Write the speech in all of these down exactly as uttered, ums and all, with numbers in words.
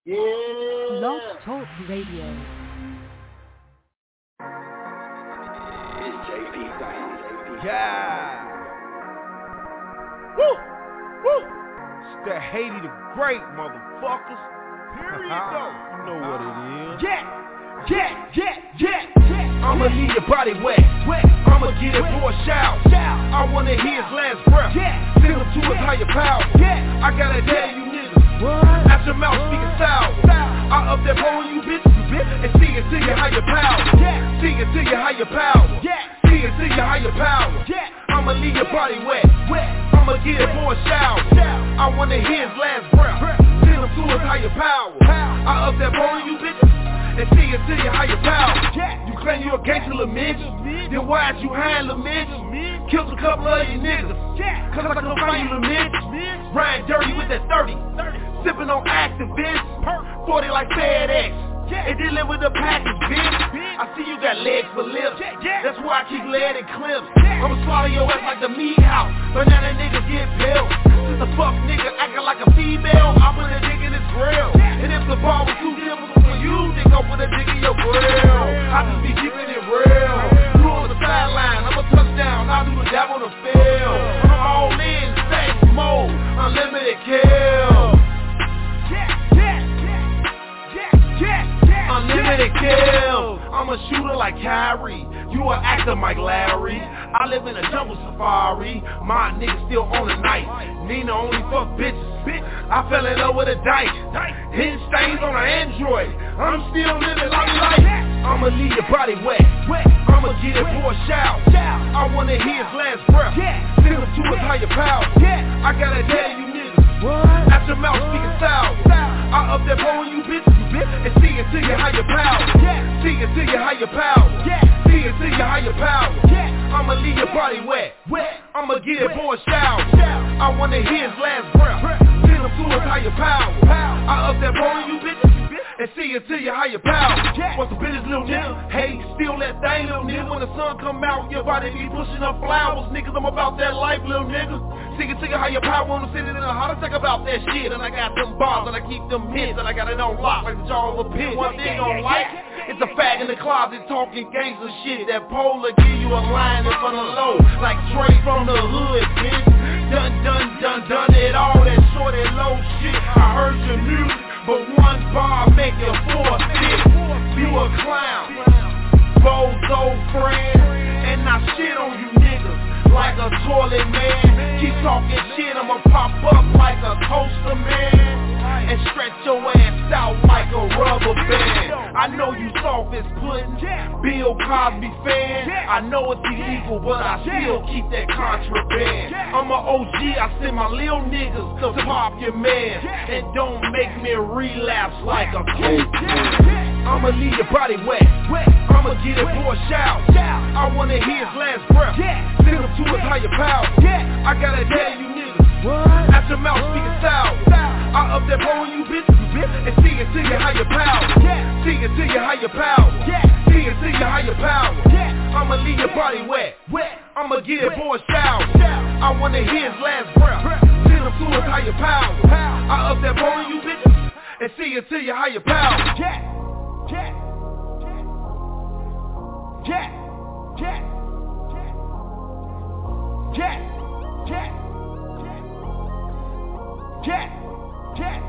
Yeah. Blog Talk Radio. It's J P Dynasty. Yeah. Woo! Woo! It's the Haiti the Great, motherfuckers. Here we go. You know what it is. Yeah! Yeah, yeah, yeah, yeah. I'ma leave your body wet, wet. I'ma get it for a shout. I wanna hear his last breath. Yeah. Send him to his higher power. Yeah. I gotta tell you niggas. What? Out your mouth speaking sour. I up that phone you bitch, you bitch, and see it to your higher power. Yeah. See it to your higher power. Yeah. See it to your higher power. Yeah. I'ma leave your body wet, wet. I'ma get it for a shout. I wanna hear his last breath. Send him to his higher power. I up that phone you bitch. And see it to your higher power. You claim you a gangster, little bitch. Then why'd you hide, little bitch? Killed a couple of you niggas. Cause I come find you, little bitch. Riding dirty with that thirty. Sipping on activists. forty like FedEx. And deliver the package, bitch. I see you got legs for lips. That's why I keep lead and clips. I'ma swallow your ass like the meat house. But now that nigga get built. The fuck nigga acting like a female. I put a dick in his grill. And if the ball was too difficult for you, then go put a dick in your grill. I just be keeping it real. You on the sideline, I'm a touchdown. I do the dab on the field. I'm all in, same mode, unlimited kill. Unlimited kills. I'm a shooter like Kyrie. You an actor, Mike Larry. I live in a jungle safari. My nigga still on the night. Nina only fuck bitches. I fell in love with a dyke. Hitting stains on an Android. I'm still living like life. I'ma leave your body wet. I'ma get it for a shout. I wanna hear his last breath. Send him to his higher power. I gotta tell you niggas. Out your mouth speaking sour. I up that phone you bitch, you bitch, and see it to your higher power. Yeah. See it to your higher power. Yeah. See it to your higher power. Yeah. I'ma leave your body wet, wet. I'ma get it for a shower. I wanna hear his last breath. Send him to his higher power. I up that phone you bitch, you bitch, and see it to your higher power. Yeah. What's the business, little nigga? Hey, steal that thing, little nigga. When the sun come out, your body be pushing up flowers, niggas. I'm about that life, little nigga. See it to your higher power. Wanna sit in a heart attack about that shit. And I got them bars and I keep them hits and I got it on lock like the jaw of a pit. One thing on like, it's a fag in the closet talking gangster shit. That polar give you a line in front of low, like Trey from the hood, bitch. Done, done, done, done it all. That short and low shit. I heard your music, but one bar make you forfeit. You a clown, bozo friend, and I shit on you niggas like a toilet man. Keep talking shit, I'ma pop up like a toaster man and stretch your ass out like a rubber band. I know you soft as pudding, Bill Cosby fan. I know it's illegal, but I still keep that contraband. I'm a O G, I send my little niggas to pop your man. And don't make me relapse like a coke. I'ma leave your body wet, I'ma get it for a shout. I wanna hear his last breath. Send him to his higher power. I gotta tell you niggas. Out your mouth speaking sour. I up that phone you bitch, you bitch, and see it to your higher power. See it to your higher power. See it to your higher power. I'ma leave your body wet, I'ma get it for a shout. I wanna hear his last breath. Send him to his higher power. I up that phone you bitch, and see it to your higher power. Yeah, yeah, yeah, yeah, yeah, yeah. Yeah, yeah.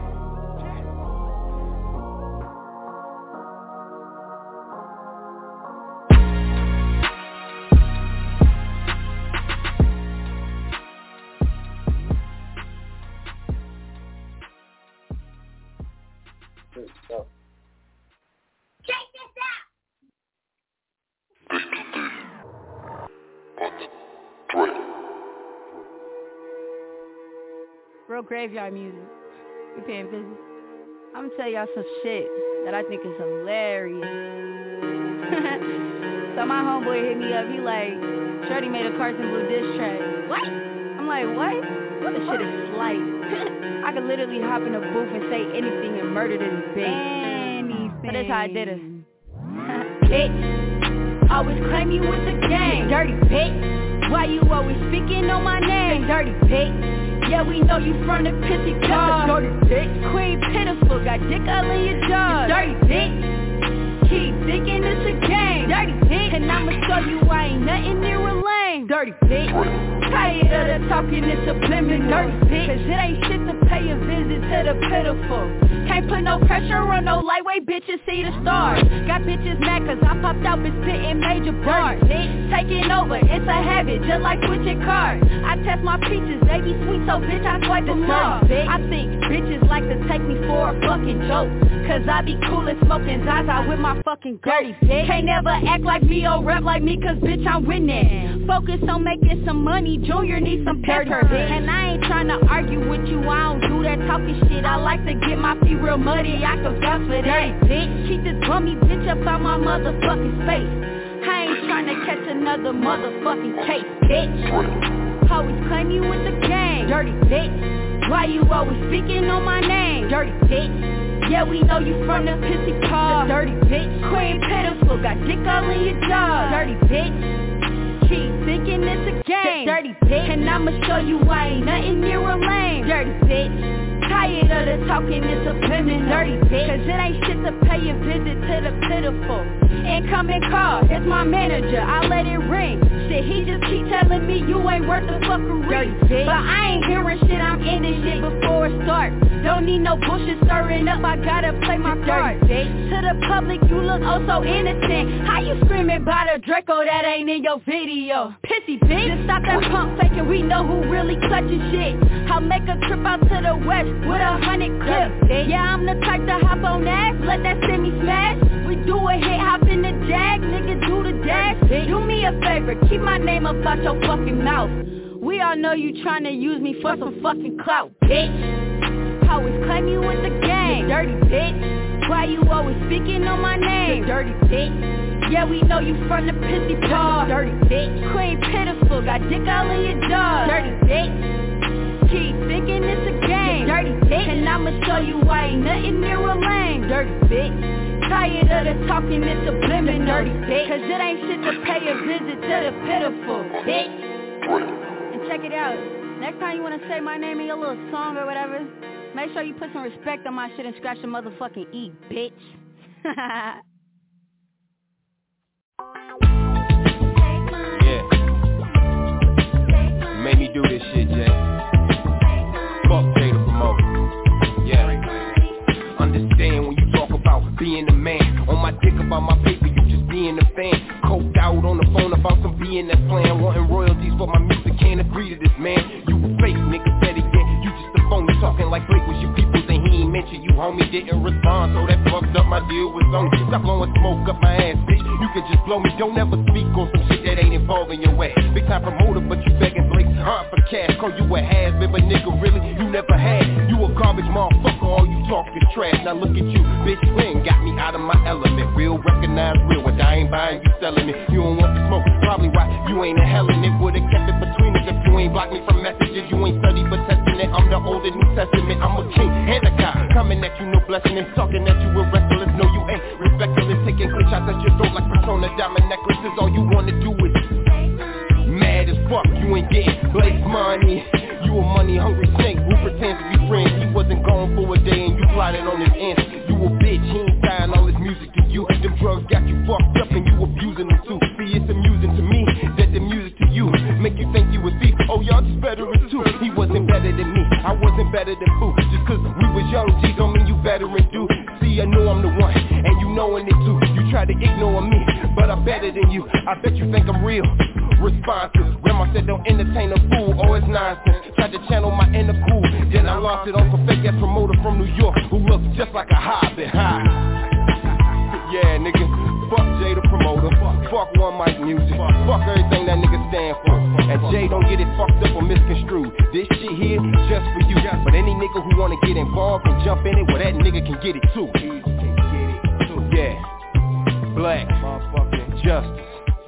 Check this out. Real graveyard music. We paying business. I'm gonna tell y'all some shit that I think is hilarious. So my homeboy hit me up. He like, Shorty made a Carson Blue diss track. What? I'm like, what? What the shit is slight. I could literally hop in a booth and say anything and murder this bitch. Anything. So that's how I did it. Bitch, always claim you with the gang. Dirty bitch. Why you always speaking on my name? Dirty bitch. Yeah, we know you from the pissy car. Dirty bitch, queen pitiful, got dick all in your jaw. Dirty bitch, keep thinking it's a game. Dirty bitch, and I'ma show you I ain't nothing near a lame. Dirty bitch, tired of the talking, it's subliminal. Dirty bitch, cause it ain't shit to pay a visit to the pitiful. Can't put no pressure on no lightweight bitches, see the stars. Got bitches mad cause I popped out and spitting major bars. Taking over, it's a habit, just like switching cars. I test my peaches, they be sweet, so bitch I swipe them off. I think bitches like to take me for a fucking joke, cause I be cool and smoking Zaza with my fucking dirty bitch. Can't never act like me or rap like me cause bitch I'm winning. Focus on making some money, Junior needs some pepper. And I ain't tryna argue with you, I don't do that talking shit. I like to get my feet real muddy, I can vouch for that. Bitch, keep this bummy bitch up out my motherfucking space. I ain't tryna catch another motherfucking case, bitch. Always claim you with the gang, dirty bitch. Why you always speaking on my name, dirty bitch? Yeah, we know you from the pissy car, dirty bitch. Queen pitiful, got dick all in your jaw, dirty bitch. Keep thinking it's a game, dirty bitch. And I'ma show you I ain't nothing near a lame, dirty bitch. Tired of the talking, it's subliminal. Dirty bitch, cause it ain't shit to pay a visit to the pitiful. Incoming call, it's my manager, I let it ring. Shit, he just keep telling me you ain't worth the fuckery. But I ain't hearing shit, I'm ending shit before it starts. Don't need no bullshit stirring up, I gotta play my cards. To the public, you look oh so innocent. How you screaming about a Draco that ain't in your video? Pissy bitch, just stop that pump faking, we know who really clutching shit. I'll make a trip out to the west with a hundred clips. Yeah, I'm the type to hop on ass, let that semi smash. We do a hit, hop in the jag, nigga do the dash. Do me a favor, keep my name up out your fucking mouth. We all know you tryna use me for some fucking clout, bitch. Always claim you with the gang, dirty bitch. Why you always speaking on my name, dirty bitch? Yeah, we know you from the pissy bar, dirty bitch. Queen pitiful, got dick all in your jaw, dirty bitch. Keep thinking it's a game, dirty bitch. And I'ma show you I ain't nothing near a lame, dirty bitch. Tired of the talking, it's subliminal, dirty bitch. Cause it ain't shit to pay a visit to the pitiful, bitch. And check it out, next time you wanna say my name in your little song or whatever, make sure you put some respect on my shit and scratch the motherfucking E, bitch. Yeah. You made me do this shit, Jay. Fuck Jay the promoter. Yeah. Understand when you talk about being a man. On my dick about my paper, you just being a fan. Coked out on the phone about some being that plan. Wanting royalties for my music, can't agree to this, man. You a fake nigga, better yet, you just a phony. Talking like Blake was your people, and he ain't mention you, homie, didn't respond. So that fucked up my deal with Sony. Stop blowing smoke up my ass, bitch. You can just blow me, don't ever speak on some shit that ain't involving your way. Big time promoter, but you begging Blake hard for cash. Call you a has-been, but nigga, really, you never had. You a garbage motherfucker, all you talk is trash. Now look at you, bitch, you ain't got me out of my element. Real, recognize real, when I ain't buying, you selling it. You don't want the smoke, probably why you ain't a hellin' it. Would've kept it between us if you ain't blocked me from messages. You ain't studied but testing it, I'm the older New Testament. I'm a king and a god, coming at you, no blessing and talking at you with reckless. No, you ain't respectless, taking quick shots at your throat like Persona diamond necklaces. All you wanna do is mad as fuck, you ain't getting Blake's money. You a money hungry snake who pretends to be friends. He wasn't gone for a day and you plotted on his ends. You a bitch, he ain't buying all his music to you. Them drugs got you fucked up and you abusing them too. See, it's amusing to me that the music to you make you think you was thief. Oh, y'all just veterans too. He wasn't better than me, I wasn't better than Boo. Just cause we was young G don't mean you veteran do. See, I know I'm the one, and you knowing it too. You try to ignore me, but I'm better than you. I bet you think I'm real. Responses, grandma said don't entertain a fool, oh it's nonsense. Tried to channel my inner cool, then I lost it on some fake ass promoter from New York who looks just like a hobbit. Ha. Yeah, nigga, fuck Jay the promoter, fuck One Mic Music, fuck everything that nigga stand for. And Jay don't get it fucked up or misconstrued. This shit here just for you, but any nigga who wanna get involved and jump in it, well that nigga can get it too. Yeah, Black, motherfucking Justice.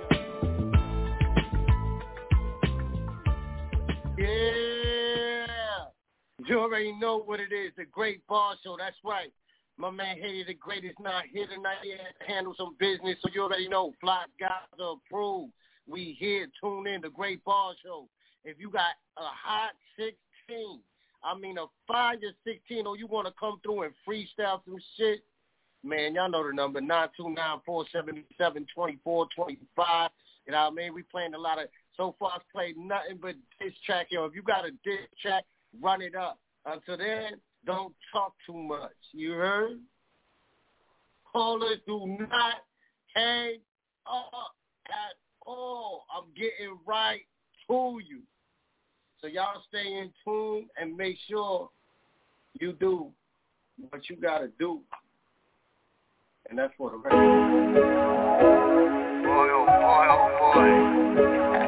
Yeah, you already know what it is, the Great Bar Show, that's right. My man Haiti the Great is not here tonight, he had to handle some business, so you already know, Fly Guys are approved. We here, tune in, the Great Bar Show. If you got a hot, sick sixteen. I mean, a fire sixteen, or you want to come through and freestyle some shit, man, y'all know the number, nine two nine, four seven seven, two four two five. You know what I mean? We playing a lot of, so far I've played nothing but diss track. Yo, if you got a diss track, run it up. Until then, don't talk too much. You heard? Callers, do not hang up at all. I'm getting right to you. So y'all stay in tune and make sure you do what you got to do. And that's for the record. Boy, oh boy, oh boy.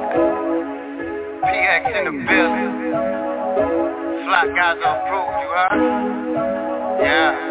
P X in the building. Fly guys approved, you heard? Yeah.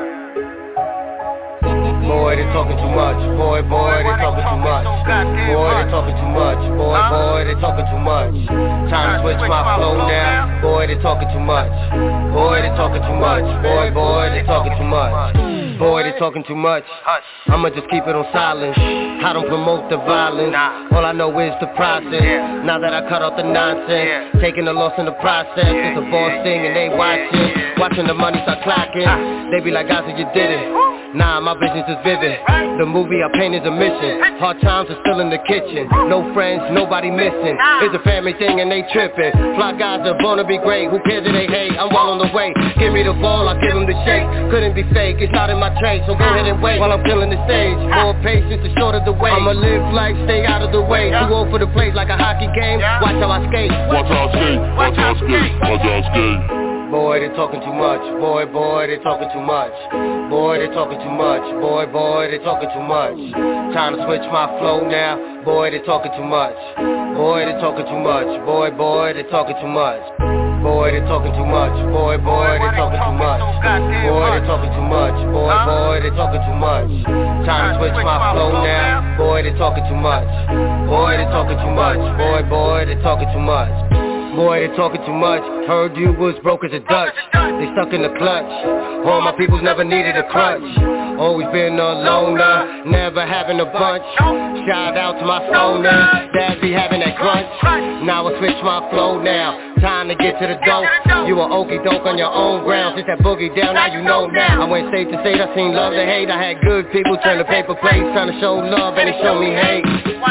Boy, they talking too much. Boy, boy, they talking too much. Boy, they talking too much. Boy, boy, they talking too much. Time to switch my flow now. Boy, they talking too much. Boy, they talking too much. Boy, boy, they talking too much. Boy, they talking too much. I'ma just keep it on silence. I don't promote the violence. All I know is the process. Now that I cut off the nonsense, taking the loss in the process. It's a boss thing and they watching. Watching the money start clocking. They be like, guys, you did it. Nah, my vision's just vivid. The movie I paint is a mission. Hard times are still in the kitchen. No friends, nobody missing. It's a family thing and they tripping. Fly guys are born to be great. Who cares if they hate? I'm well on the way. Give me the ball, I give them the shake. Couldn't be fake, it's not in my trait. So go ahead and wait while I'm killing the stage. More patience is short of the way. I'ma live life, stay out of the way. Too old for the plays like a hockey game. Watch how I skate. Watch how I skate. Watch how I skate. Watch how I skate. Boy, they talking too much. Boy, boy, they talking too much. Boy, they talking too much. Boy, boy, they talking too much. Time to switch my flow now. Boy, they talking too much. Boy, they talking too much. Boy, boy, they talking too much. Boy, they talking too much. Boy, boy, they talking too much. Boy, they talking too much. Boy, boy, they talking too much. Time to switch my flow now. Boy, they talking too much. Boy, they talking too much. Boy, boy, they talking too much. Boy, they talking too much. Heard you was broke as a Dutch. They stuck in the clutch. All my peoples never needed a crutch. Always been a loner, never having a bunch. Shout out to my stoner, dad be having that crunch. Now I switch my flow now. Time to get to the dope. You a okie doke on your own ground. Since that boogie down, now you know now. I went safe to say I seen love to hate. I had good people turn to paper plates, trying to show love and they show me hate.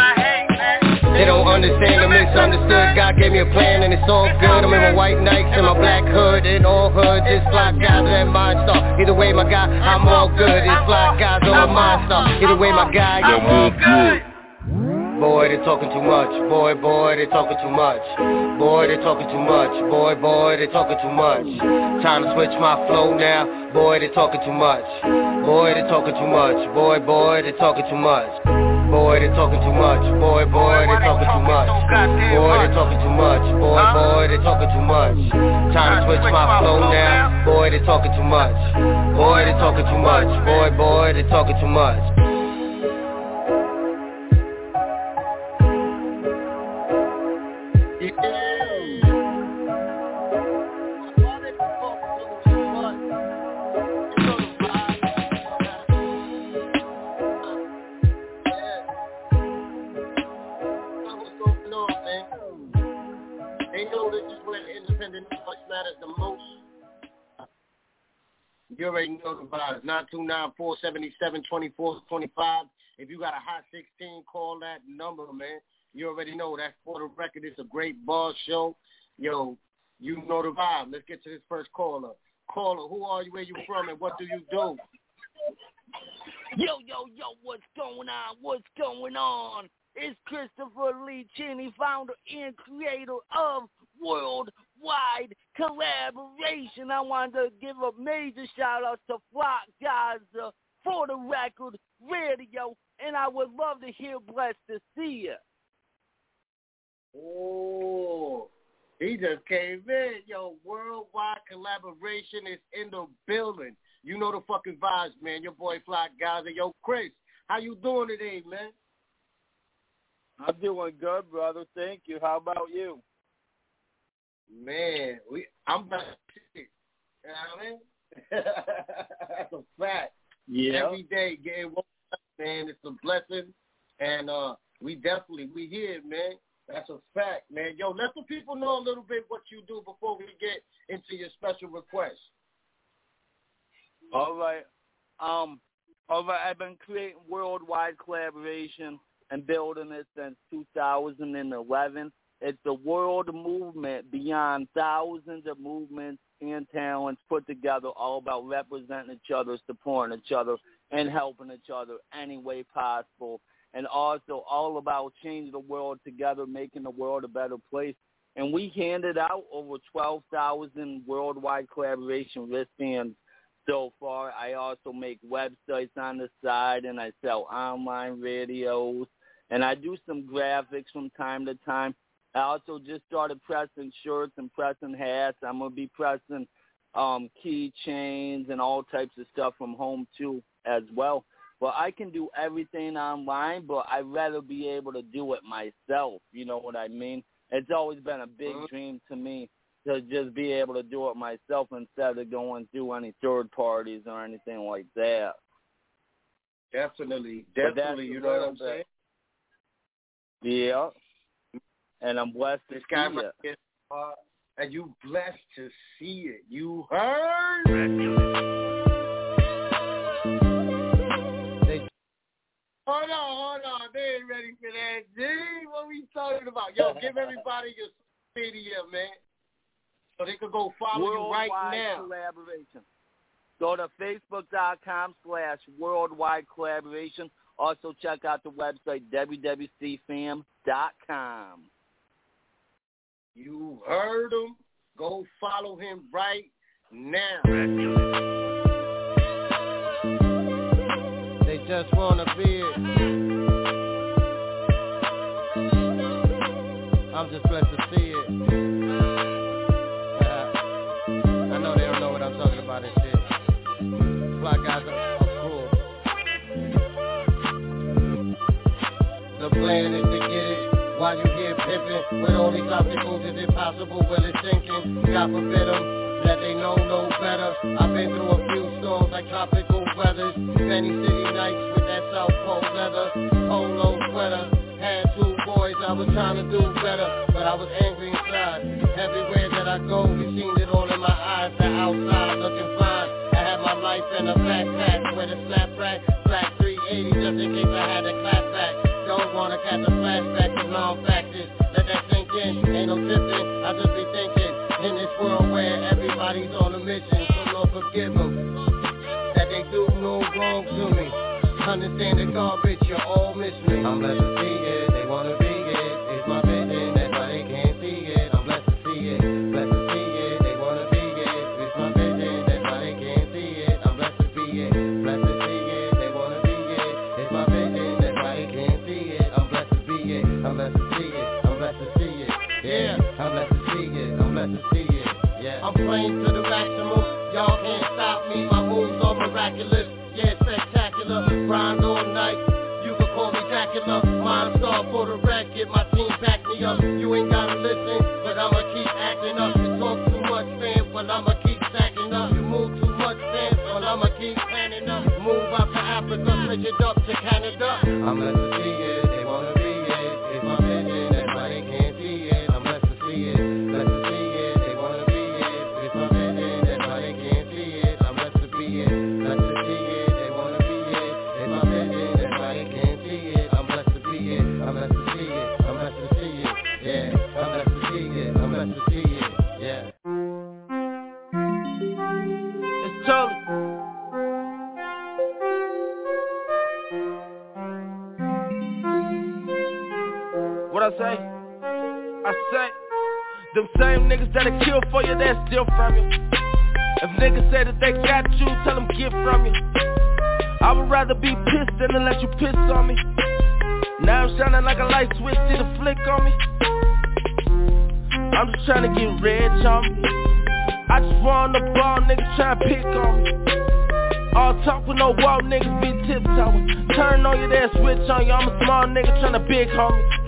They don't understand the misunderstood. God gave me a plan and it's all good. I'm in my white Nikes and my black hood. In all hood, just fly guys and mine star. Either way, my guy, I'm all good. It's fly guys on mine star. Either way, my guy, I'm all good. Boy, they talking too much. Boy, boy, they talking too much. Boy, they talking too much. Boy, boy, they talking too much. Time to switch my flow now. Boy, they talking too much. Boy, they talking too much. Boy, boy, they talking too much. Boy, they talking too much. Boy, boy, they talking too much. Boy, they talking too much. Boy, boy, they talking too much. Time to switch my flow now. Boy, they talking too much. Boy, they talking too much. Boy, boy, they talking too much. You already know the vibes. nine two nine, four seven seven, two four two five. If you got a hot sixteen, call that number, man. You already know. That's for the record. It's a great bar show. Yo, you know the vibe. Let's get to this first caller. Caller, who are you, where you from, and what do you do? Yo, yo, yo, what's going on? What's going on? It's Christopher Lee Cheney, founder and creator of Worldwide Collaboration. I wanted to give a major shout out to Flock Gaza for the record radio, and I would love to hear Blessed to See you. Oh, he just came in. Yo, Worldwide Collaboration is in the building. You know the fucking vibes, man. Your boy Flock Gaza. Yo, Chris, how you doing today, man? I'm doing good, brother. Thank you. How about you? Man, we I'm back. You know what I mean? That's a fact. Yeah. Every day getting woke up, man. It's a blessing. And uh, we definitely, we here, man. That's a fact, man. Yo, let the people know a little bit what you do before we get into your special request. All right. Um, all right, I've been creating worldwide collaboration and building it since two thousand eleven. It's a world movement beyond thousands of movements and talents put together, all about representing each other, supporting each other, and helping each other any way possible. And also all about changing the world together, making the world a better place. And we handed out over twelve thousand worldwide collaboration wristbands so far. I also make websites on the side, and I sell online videos, and I do some graphics from time to time. I also just started pressing shirts and pressing hats. I'm going to be pressing um, keychains and all types of stuff from home, too, as well. But I can do everything online, but I'd rather be able to do it myself. You know what I mean? It's always been a big dream to me to just be able to do it myself instead of going through any third parties or anything like that. Definitely, definitely. You know what I'm saying? Yeah. And I'm blessed to this guy see right it. Here, uh, and you blessed to see it. You heard? They... Hold on, hold on. They ain't ready for that. G, what we talking about? Yo, give everybody your media, man, so they could go follow Worldwide you right now. Collaboration. Go to facebook.com slash worldwide collaboration. Also check out the website w w c fam dot com. You heard him. Go follow him right now. They just wanna be it. I'm just blessed to see it. Uh, I know they don't know what I'm talking about and shit. Fly guys are cool. The plan is to get it. While you here pimping, with all these obstacles, is it possible? Well, it's sinking. God forbid them, that they know no better. I've been through a few storms like tropical weathers. Many city nights with that South Pole leather, polo sweater. Had two boys, I was trying to do better, but I was angry inside. Everywhere that I go, you seen it all in my eyes. The outside looking fine. I had my life in a backpack with a slap rack, black three eighty, just in case I had a clap back. Don't wanna catch a flashback of non-factors. Let that sink in, ain't no tipping. I just be thinking, in this world where everybody's on a mission, so Lord forgive them, that they do no wrong to me. Understand the garbage, you all miss me. I'm blessed to see it, they wanna be it. It's my vision, that's why they can't see it. I'm blessed to see it, blessed to see it, they wanna be it. It's my vision, that's why they can't see it. I'm blessed to see it, blessed to see it, they wanna be it. It's my vision, that's why they can't see it. I'm blessed to be it, I'm blessed to see it, I'm blessed to see it. Yeah, I'm blessed to see it, I'm blessed to see it. Yeah, I'm playing to the maximum. Y'all can't stop me, my moves are miraculous. Yeah, spectacular, grind all night. You can call me Dracula, mind star for the record. My team back me up. You ain't gotta listen, but I'ma keep acting up. You talk too much, fam, well I'ma keep stacking up. You move too much, fam, well I'ma keep planning up. Move out to Africa, switch it up to Canada. I'm blessed to see it, they wanna be it. It's my vision, that's why they can't see it. I'm blessed to see it, blessed to see it, they wanna be it. It's my vision, that's why they can't see it. I'm blessed to be it, blessed to see it. I'm blessed to see it, I'm blessed to see it, yeah. I'm blessed to see it, I'm blessed to see it, yeah. It's Tully. What I say? I say, them same niggas that'll kill for you, they'll steal from you. If niggas say that they got you, tell them get from you. I would rather be pissed than to let you piss on me. Now I'm shining like a light switch, see the flick on me. I'm just trying to get rich on me. I just want the ball, niggas trying to pick on me. All talk with no wall, niggas be tiptoeing. Turn on you, then switch on you. I'm a small nigga trying to big homie.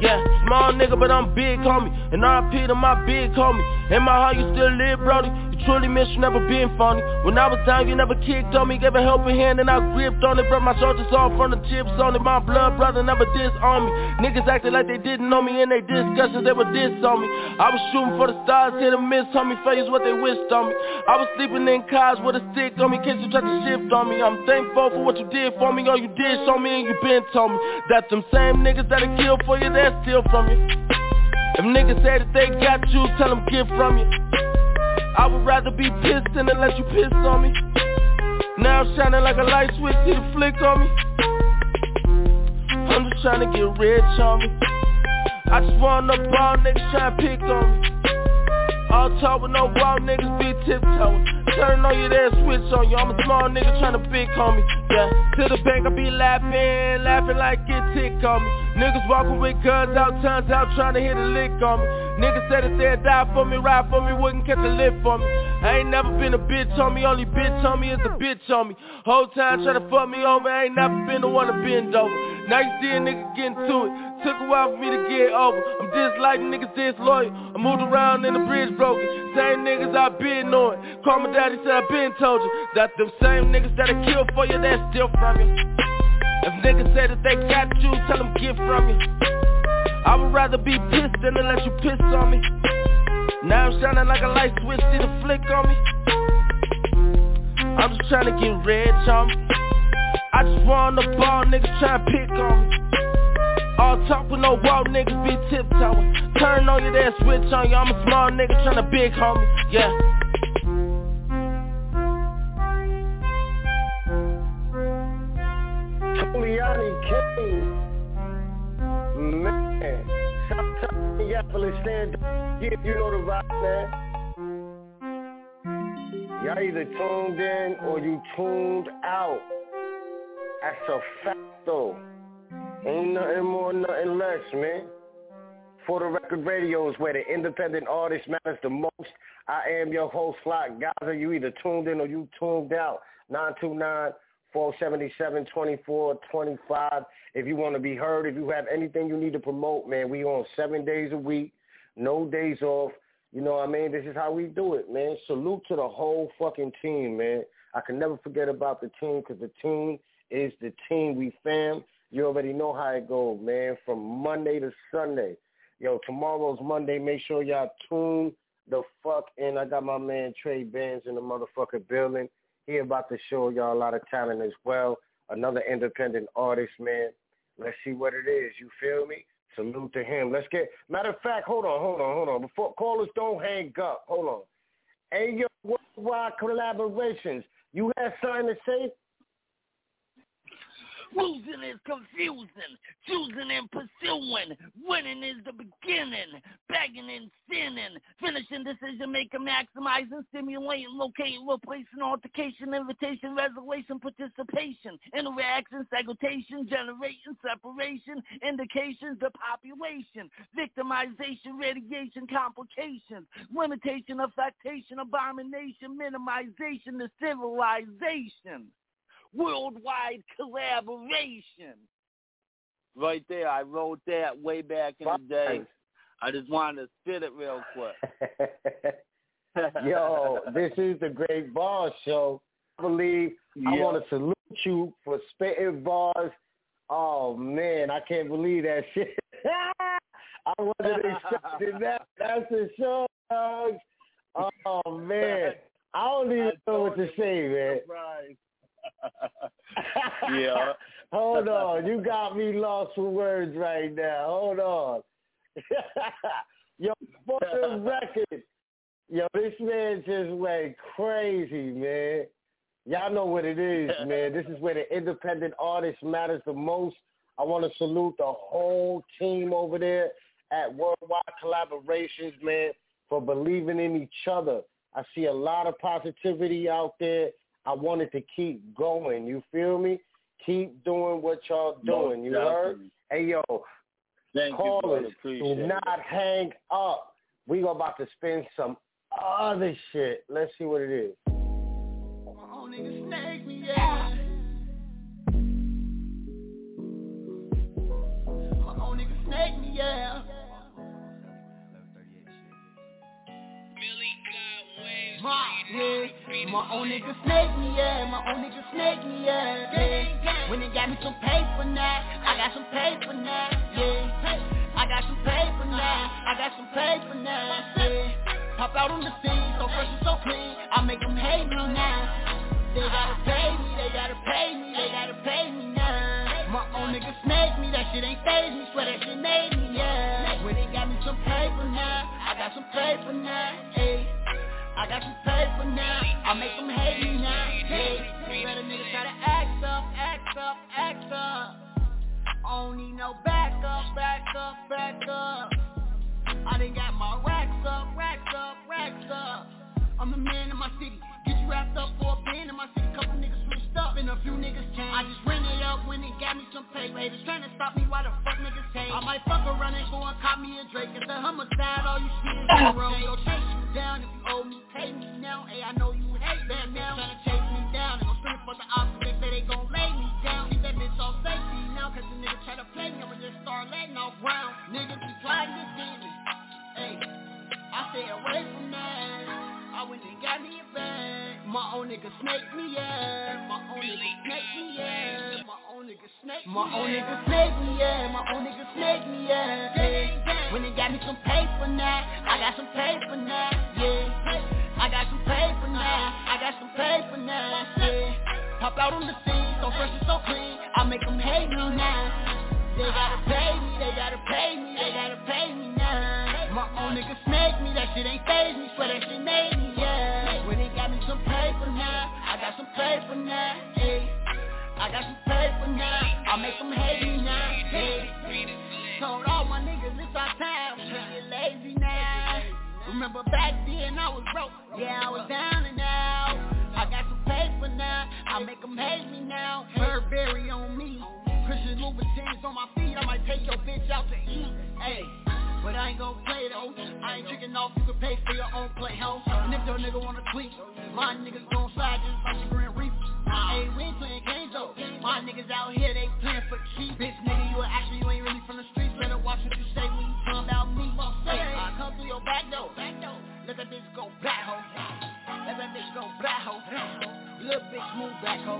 Yeah, small nigga, but I'm big, homie. And R I P to my big homie. In my heart, you still live, brody. You truly miss you, never been funny. When I was down, you never kicked on me. Gave a helping hand and I gripped on it. Brought my shoulders off from the chips on it. My blood brother never diss on me. Niggas acted like they didn't know me. In they discussions, they were diss on me. I was shooting for the stars, hit and miss, homie. Face what they wished on me. I was sleeping in cars with a stick on me. In case you tried to shift on me. I'm thankful for what you did for me. All you did show me and you been told me that them same niggas that'll kill for you, they'll steal from you. If niggas say that they got you, tell them get from you. I would rather be pissed than to let you piss on me. Now I'm shining like a light switch, see the flick on me. I'm just trying to get rich on me. I just want no ball niggas trying to pick on me. All talk with no wild niggas be tiptoeing. Turn on you, there switch on you. I'm a small nigga trying to big homie. Yeah, to the bank I be laughing, laughing like it tick on me. Niggas walking with guns out, tons out trying to hit a lick on me. Niggas said that they'd die for me, ride for me, wouldn't catch a lift for me. I ain't never been a bitch on me, only bitch on me is a bitch on me. Whole time trying to fuck me over, I ain't never been the one to bend over. Now you see a nigga getting to it, took a while for me to get over. I'm disliked, niggas disloyal, I moved around and the bridge broken. Same niggas I been knowing, call my daddy said I been told you that them same niggas that'll kill for you, they'll steal from you. If niggas say that they got you, tell them get from you. I would rather be pissed than to let you piss on me. Now I'm shining like a light switch, see the flick on me. I'm just trying to get rich on me. I just want the ball niggas trying to pick on me. All talk with no wall niggas be tiptoeing. Turn on you, there switch on you. I'm a small nigga trying to big homie, yeah. Giuliani King, man. Sometimes Minneapolis stand up, yeah, you know the vibe, man. Y'all either tuned in or you tuned out. That's a fact, though. Ain't nothing more, nothing less, man. For the Record Radio is where the independent artist matters the most. I am your host, Flock Gaza. You either tuned in or you tuned out. nine two nine, four seven seven, two four two five. If you want to be heard, if you have anything you need to promote, man, we on seven days a week, no days off. You know what I mean? This is how we do it, man. Salute to the whole fucking team, man. I can never forget about the team because the team is the team. We fam. You already know how it goes, man, from Monday to Sunday. Yo, tomorrow's Monday. Make sure y'all tune the fuck in. I got my man Trey Benz in the motherfucking building. He about to show y'all a lot of talent as well. Another independent artist, man. Let's see what it is. You feel me? Salute to him. Let's get, matter of fact, hold on, hold on, hold on. Before callers don't hang up. Hold on. Hey, yo, worldwide collaborations. You have something to say? Losing is confusing, choosing and pursuing. Winning is the beginning, begging and sinning. Finishing decision making, maximizing, stimulating, locating, replacing, altercation, invitation, resolution, participation, interaction, segregation, generation, separation, indications, depopulation, victimization, radiation, complications, limitation, affectation, abomination, minimization, the civilization. Worldwide collaboration. Right there, I wrote that way back in the day. I just wanted to spit it real quick. Yo, this is the Great Bars Show. I believe yeah. I want to salute you for spitting bars. Oh, man, I can't believe that shit. I wasn't expecting that. That's the show, dogs. Oh, man. I don't even know what to say, man. Surprise. Yeah. Hold on. You got me lost for words right now. Hold on. Yo, for the record, yo, this man just went crazy, man. Y'all know what it is, man. This is where the independent artist matters the most. I want to salute the whole team over there at Worldwide Collaborations, man, for believing in each other. I see a lot of positivity out there. I wanted to keep going. You feel me? Keep doing what y'all doing. You heard? Hey, yo, Thank callers, you, do not it. hang up. We about to spin some other shit. Let's see what it is. Oh, nigga, snake me, yeah. My own nigga snake me, yeah. My own nigga snake me, yeah. My own nigga snake me, yeah. yeah. When they got me some paper now, I got some paper now, yeah. I got some paper now, I got some paper now, yeah. Pop out on the scene, so fresh and so clean, I make them hate me now. They gotta pay me, they gotta pay me, they gotta pay me now. My own nigga snake me, that shit ain't phase me, swear that shit made me, yeah. When they got me some paper now, I got some paper now, ayy. I got some paper now, I make them hate me now, ayy. Let a nigga try to act up, act up, act up. I don't need no backup, back up, back up. I done got my racks up, racks up, racks up. I'm the man in my city. Get you wrapped up for a band in my city. Couple niggas switched up and a few niggas changed. I just ran it up when it got me some pay. Haters trying to stop me, why the fuck niggas hate? I might fuck around and go and cop me a Drake. At the homicide, all you see is the road. They'll chase you down if you owe me. Pay me now, hey, I know you hate that now. Trying to chase me down and I'm screaming for the opposite. They say they gon' lay me down. Keep that bitch all safety now, cause the niggas try to play me. I'ma just start letting off round. Niggas be plotting this demon. Hey, I stay away from that. I went and got me a bag. My own nigga snake me, yeah. My own nigga snake me, yeah. My own nigga snake me, My own nigga snake me, yeah. My own nigga snake me, yeah. yeah. When they got me some paper now, I got some paper now, yeah. I got some paper now, I got some paper now, yeah. Pop out on the scene, so fresh and so clean, I make them hate me now. They gotta pay me, they gotta pay me, they gotta pay me now. My own nigga snake me, that shit ain't phase me, swear that shit made me, yeah. When they got me some paper now, I got some paper now, ayy. I got some paper now, I make them hate me now, ayy. Told all my niggas it's our time, we get lazy now. Remember back then I was broke, yeah I was down and out. I got some paper now, I make them hate me now. Burberry on me, Christian Louboutins on my feet, I might take your bitch out to eat, ayy. But I ain't gon' play though, I ain't tricking off, you can pay for your own play, ho. And if your nigga wanna tweet, my niggas gon' slide just like the Grand Reaper. Hey, we ain't playing games though, my niggas out here, they playin' for keep. Bitch nigga, you a actor, you ain't really from the streets, better watch what you say when you talk about me. Hey, I come through your back door, let that bitch go back, ho. Let that bitch go back, ho. Little bitch move back, ho.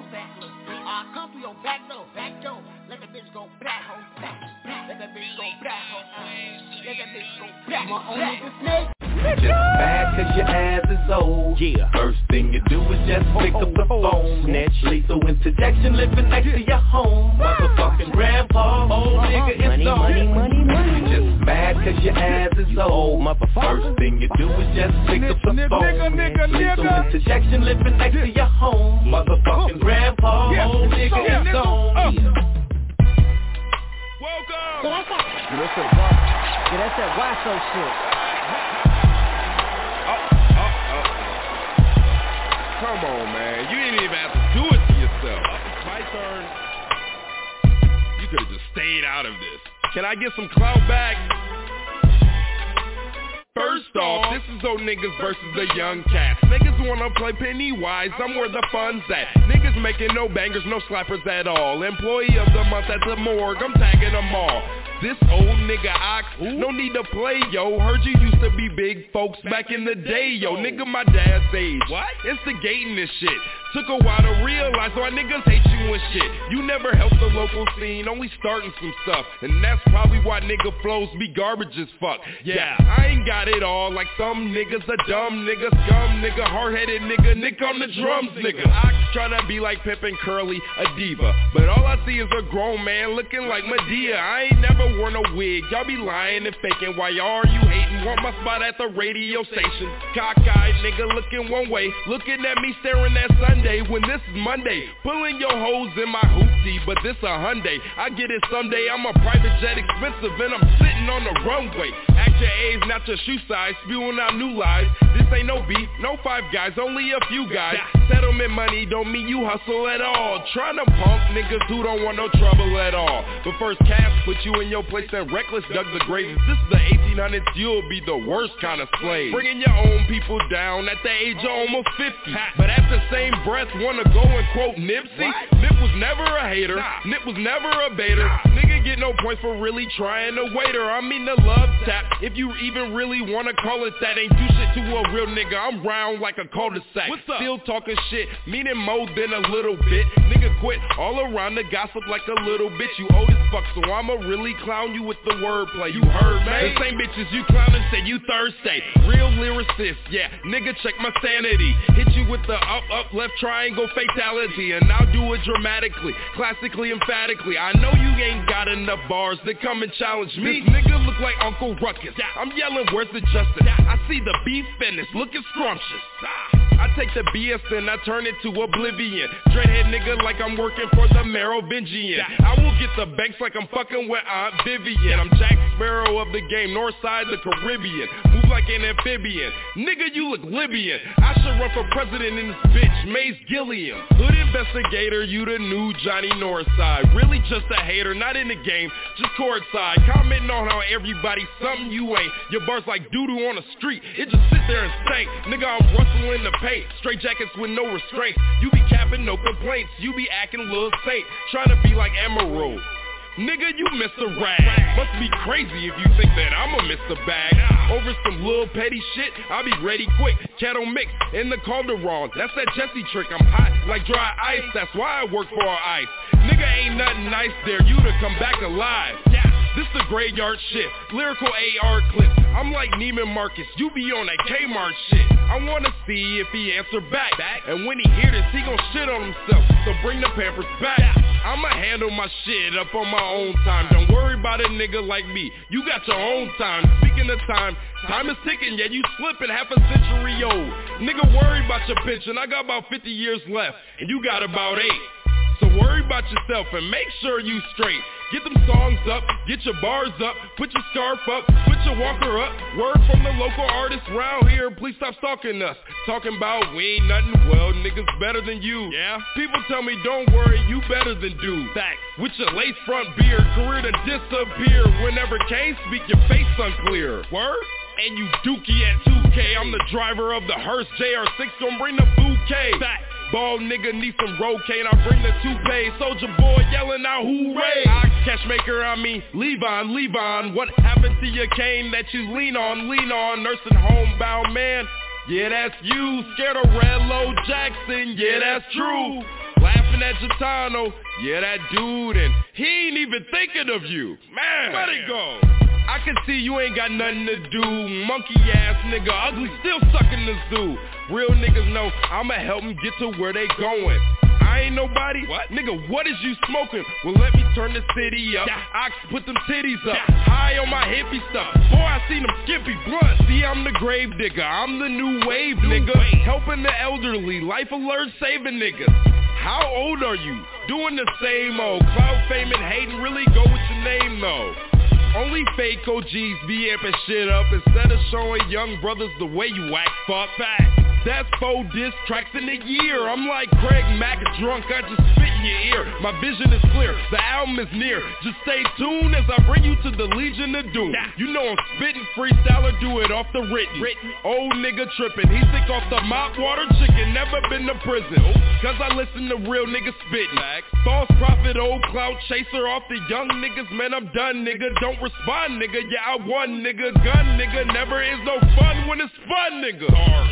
I come through your back door, back door. Let that bitch go back, ho. Let that bitch go back, ho. Let that bitch go back. My own nigga snake. Just mad cause your ass is old. Yeah. First thing you do is just pick up the phone. Snitch. Lethal interjection living next to your home. Motherfucking grandpa, old nigga is money, on. Money, money, money. Just mad cause your ass is old. First thing you do is just pick up the phone. Lethal interjection living next to your home. Motherfucking grandpa, old nigga is on. Welcome. Get us that why, get us that why so shit. Come on, man. You didn't even have to do it to yourself. It's my turn. You could have just stayed out of this. Can I get some clout back? First off, this is old niggas versus the young cats. Niggas wanna play Pennywise, I'm where the fun's at. Niggas making no bangers, no slappers at all. Employee of the month at the morgue, I'm tagging them all. This old nigga ox, no need to play, yo. Heard you used to be big folks back in the day, yo. Nigga my dad's age, what? Instigating this shit. Took a while to realize why niggas hate you and shit. You never helped the local scene, only starting some stuff. And that's probably why nigga flows be garbage as fuck. Yeah, I ain't got it all like some niggas, a dumb nigga, scum nigga, hard-headed nigga, Nick on the drums nigga. Ox tryna be like Pippin Curly, a diva. But all I see is a grown man looking like Medea. I ain't never worn a wig, y'all be lying and faking. Why are you hating? Want my spot at the radio station. Cockeyed nigga looking one way, looking at me staring at Sunday. When this is Monday, pulling your hoes in my hoopty, but this a Hyundai. I get it someday, I'm a private jet expensive and I'm sitting on the runway. Act your age, not your shoe size, spewing out new lies. This ain't no beef, no five guys, only a few guys. Settlement money don't mean you hustle at all. Tryna punk niggas who don't want no trouble at all. But first cash put you in your place and reckless dug the grave. If this is the eighteen hundreds, you'll be the worst kind of slave. Bringing your own people down at the age of almost fifty. But at the same breath, wanna go and quote Nipsey? What? Nip was never a hater, nah. Nip was never a baiter, nah. Nigga don't get no points for really trying to wait her. I mean the love tap, if you even really wanna call it that. Ain't do shit to a real nigga, I'm round like a cul-de-sac. What's up? Still talking shit, meaning more than a little bit. Nigga quit all around the gossip like a little bitch. You old as fuck, so I'ma really clown you with the wordplay. You heard, man? The same bitches you clownin' say you Thursday. Real lyricist, yeah, nigga check my sanity. Hit you with the up, up, left triangle fatality. And I'll do it dramatically, classically, emphatically. I know you ain't got enough bars to come and challenge me. This nigga look like Uncle Ruckus. I'm yelling, where's the justice? I see the beef in this, looking scrumptious. I take the B S and I turn it to oblivion. Dreadhead nigga like I'm working for the Merovingian. I will get the banks like I'm fucking with Aunt Vivian. I'm Jack Sparrow of the game, north side the Caribbean. Move like an amphibian. Nigga, you look Libyan. I should run for president in this bitch, Mace Gilliam. Hood investigator, you the new Johnny Northside. Really just a hater, not in the game, just courtside. Commenting on how everybody's something you ain't. Your bars like doo-doo on the street, it just sit there and stink. Nigga, I'm rustling the paint, straight jackets with no restraints. You be capping, no complaints, you be acting Lil Saint, trying to be like Emerald. Nigga, you Mister Rag. Must be crazy if you think that I'ma miss the bag. Over some little petty shit, I'll be ready quick. Kettle mix in the calderon, that's that Jesse trick. I'm hot like dry ice, that's why I work for ice. Nigga, ain't nothing nice there, you to come back alive. This the graveyard shit, lyrical A R clip. I'm like Neiman Marcus, you be on that Kmart shit. I wanna see if he answer back. And when he hear this, he gon' shit on himself, so bring the Pampers back. I'ma handle my shit up on my own time. Don't worry about a nigga like me, you got your own time. Speaking of time, time is ticking, yeah, you slipping half a century old. Nigga, worry about your pension, I got about fifty years left, and you got about eight. So worry about yourself and make sure you straight. Get them songs up, get your bars up, put your scarf up, put your walker up. Word from the local artists round here, please stop stalking us. Talking about we ain't nothing, well, niggas better than you. Yeah? People tell me don't worry, you better than dude. Facts. With your lace front beard, career to disappear. Whenever Kane speak, your face unclear. Word? And you dookie at two K, I'm the driver of the hearse. J R six gon' bring the bouquet. Facts. Bald nigga need some rocaine, I bring the toupee. Soldier boy yelling out hooray. I catchmaker, I mean Levon, Levon. What happened to your cane that you lean on, lean on? Nursing homebound man, yeah that's you. Scared of Redlow Jackson, yeah that's true. Laughing at Gitano, yeah that dude. And he ain't even thinking of you. Man, let it go. I can see you ain't got nothing to do. Monkey ass nigga, ugly, still stuck in the zoo. Real niggas know I'ma help them get to where they going. I ain't nobody. What? Nigga, what is you smoking? Well, let me turn the city up. Yeah. I put them titties up. Yeah. High on my hippie stuff. Boy, I seen them skippy blunt. See, I'm the grave digger. I'm the new wave, new nigga. Wave. Helping the elderly. Life alert saving niggas. How old are you? Doing the same old. Cloud fame and hating really go with your name, though. Only fake O Gs be amping shit up instead of showing young brothers the way you act. Fuck back. That's four diss tracks in a year. I'm like Craig Mack drunk, I just spit in your ear. My vision is clear, the album is near. Just stay tuned as I bring you to the Legion of Doom. You know I'm spitting freestyle or do it off the written. Old nigga tripping, he sick off the mop water chicken. Never been to prison, cause I listen to real niggas spitting. False prophet, old clout chaser off the young niggas. Man, I'm done, nigga. Don't respond, nigga. Yeah, I won, nigga. Gun, nigga. Never is no fun when it's fun, nigga. Bars.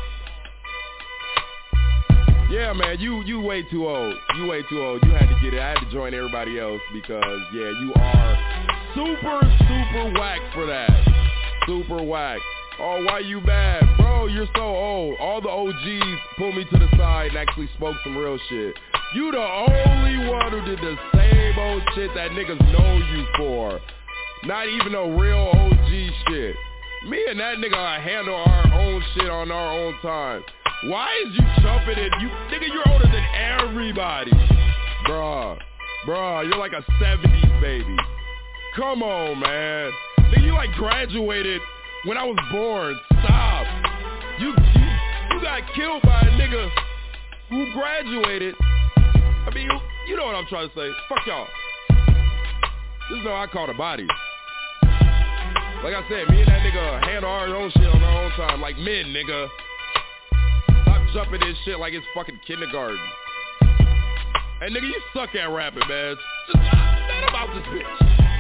Yeah, man, you you way too old. You way too old. You had to get it. I had to join everybody else because, yeah, you are super, super whack for that. Super whack. Oh, why you bad? Bro, you're so old. All the O Gs pulled me to the side and actually spoke some real shit. You the only one who did the same old shit that niggas know you for. Not even no real O G shit. Me and that nigga handle our own shit on our own time. Why is you jumping in? You nigga, you're older than everybody. Bruh. Bruh, you're like a seventies baby. Come on, man. Nigga, you like graduated when I was born. Stop. You, you, you got killed by a nigga who graduated. I mean, you, you know what I'm trying to say. Fuck y'all. This is how I call the body. Like I said, me and that nigga handle our own shit on our own time. Like men, nigga. Stop jumping this shit like it's fucking kindergarten. Hey, nigga, you suck at rapping, man. Just uh, about this bitch.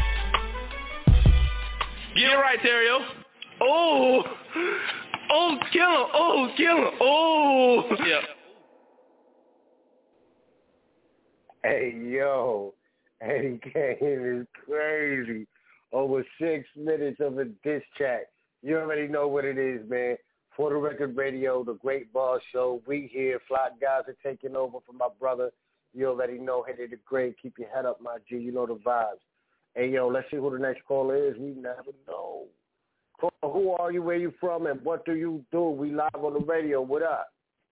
Get it right, Terrio. Oh. Oh, kill him. Oh, kill him. Oh. Yeah. Hey, yo. Eddie Kane is crazy. Over six minutes of a diss track. You already know what it is, man. For the Record Radio, the Great Ball Show. We here. Fly guys are taking over for my brother. You already know. Headed the grave. Keep your head up, my G. You know the vibes. Hey, yo, let's see who the next caller is. We never know. Who are you, where you from, and what do you do? We live on the radio. What up?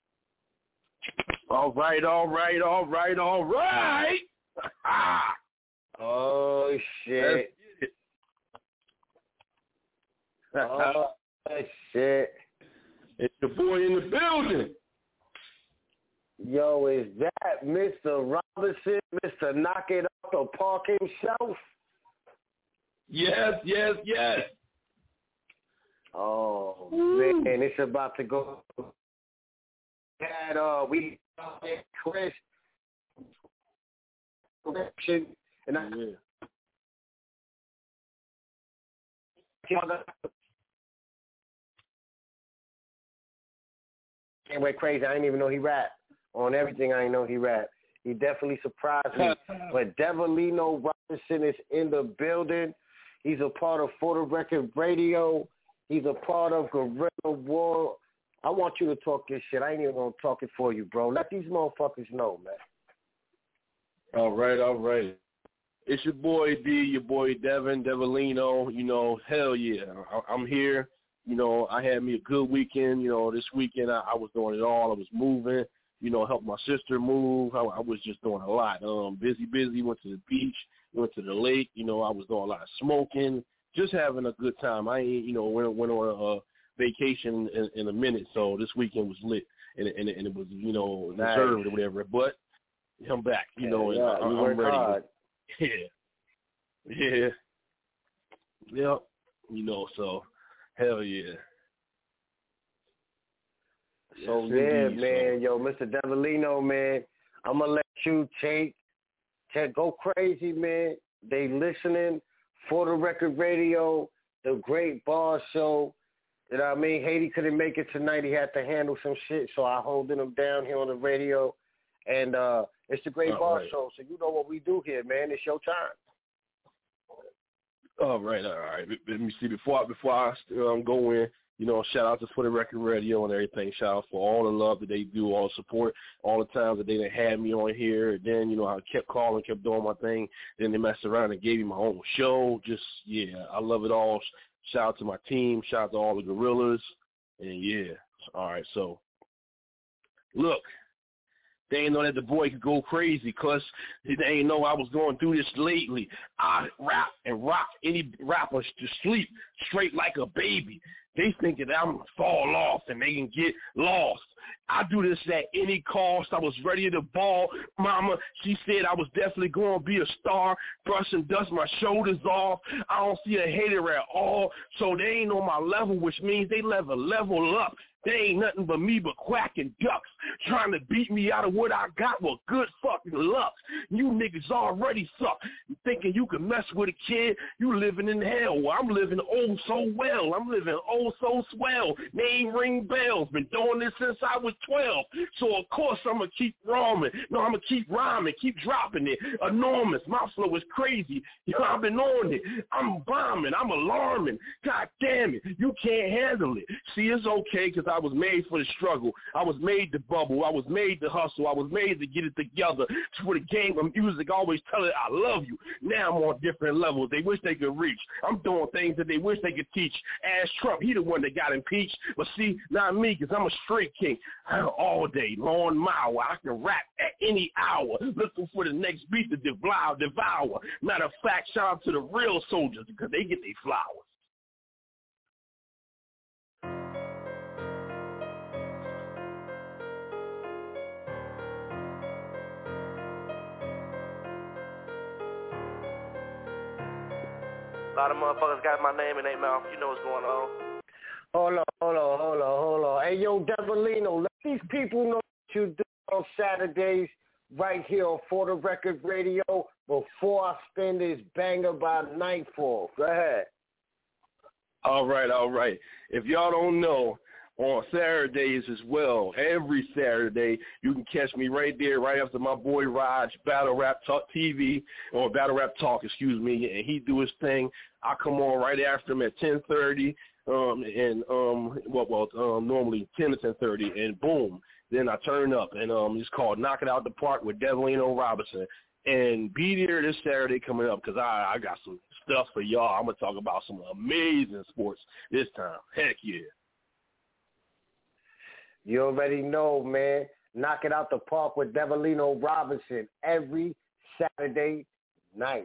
All right, all right, all right, all right. Oh, shit. Oh, shit. It's the boy in the building. Yo, is that Mister Robinson, Mister Knock It Off the Park himself? Yes, yes, yes. Oh, Ooh. Man, it's about to go. Had, uh, we had Chris. And I, yeah. Can't wait crazy. I didn't even know he rapped. On everything, I didn't know he rapped. He definitely surprised me. But Devilino Robinson is in the building. He's a part of For the Record Radio. He's a part of Guerrilla War. I want you to talk this shit. I ain't even going to talk it for you, bro. Let these motherfuckers know, man. All right, all right. It's your boy D, your boy Devin, Devilino. You know, hell yeah. I, I'm here. You know, I had me a good weekend. You know, this weekend I, I was doing it all. I was moving, you know, helped my sister move. I, I was just doing a lot. Um, busy, busy. Went to the beach, went to the lake. You know, I was doing a lot of smoking. Just having a good time. I ain't, you know, went, went on a uh, vacation in, in a minute, so this weekend was lit, and, and, and it was, you know, nice. Reserved or whatever. But I'm back, you yeah, know, and yeah, I, you I'm ready. Hard. Yeah, yeah, yeah. You know, so hell yeah. So yes, yeah, indeed, man, so. yo, Mister Devilino, man, I'm gonna let you take, take go crazy, man. They listening. For the Record Radio, the Great Bar Show. You know what I mean? Haiti couldn't make it tonight. He had to handle some shit, so I holding him down here on the radio. And uh, it's the Great all Bar right. Show, so you know what we do here, man. It's your time. All right, all right. Let me see. Before I, before I um, go in, you know, shout out to For the Record Radio and everything. Shout out for all the love that they do, all the support, all the times that they done had me on here. Then, you know, I kept calling, kept doing my thing. Then they messed around and gave me my own show. Just, yeah, I love it all. Shout out to my team. Shout out to all the gorillas. And, yeah. All right, so, look. They ain't know that the boy could go crazy because they ain't know I was going through this lately. I rap and rock any rapper to sleep straight like a baby. They thinking that I'm going to fall off and they can get lost. I do this at any cost. I was ready to ball. Mama, she said I was definitely going to be a star. Brush and dust my shoulders off. I don't see a hater at all. So they ain't on my level, which means they level level up. They ain't nothing but me but quacking ducks trying to beat me out of what I got with good fucking luck. You niggas already suck. You thinking you can mess with a kid? You living in hell. Well, I'm living oh so well. I'm living oh so swell. Name ring bells. Been doing this since I was twelve. So, of course, I'm going to keep rhyming. No, I'm going to keep rhyming, keep dropping it. Enormous. My flow is crazy. You know, I've been on it. I'm bombing. I'm alarming. God damn it. You can't handle it. See, it's okay because I was made for the struggle. I was made to bubble. I was made to hustle. I was made to get it together. For the game of music, always tell it, I love you. Now I'm on different levels. They wish they could reach. I'm doing things that they wish they could teach. Ask Trump. He the one that got impeached. But see, not me because I'm a straight king. All day, long mile. I can rap at any hour. Looking for the next beat to devour. devour. Matter of fact, shout out to the real soldiers because they get their flowers. A lot of motherfuckers got my name in their mouth. You know what's going on. Hold on, hold on, hold on, hold on. Hey, yo, Devilino, let these people know what you do on Saturdays right here on For the Record Radio before I spin this banger by nightfall. Go ahead. All right, all right. If y'all don't know, on Saturdays as well, every Saturday, you can catch me right there, right after my boy Raj, Battle Rap Talk T V, or Battle Rap Talk, excuse me, and he do his thing. I come on right after him at ten thirty, um, and, um, well, well um, normally ten to ten thirty, and boom, then I turn up, and um, it's called Knock It Out the Park with Develino Robinson. And be there this Saturday coming up, because I, I got some stuff for y'all. I'm going to talk about some amazing sports this time. Heck yeah. You already know, man. Knock It Out the Park with Develino Robinson every Saturday night.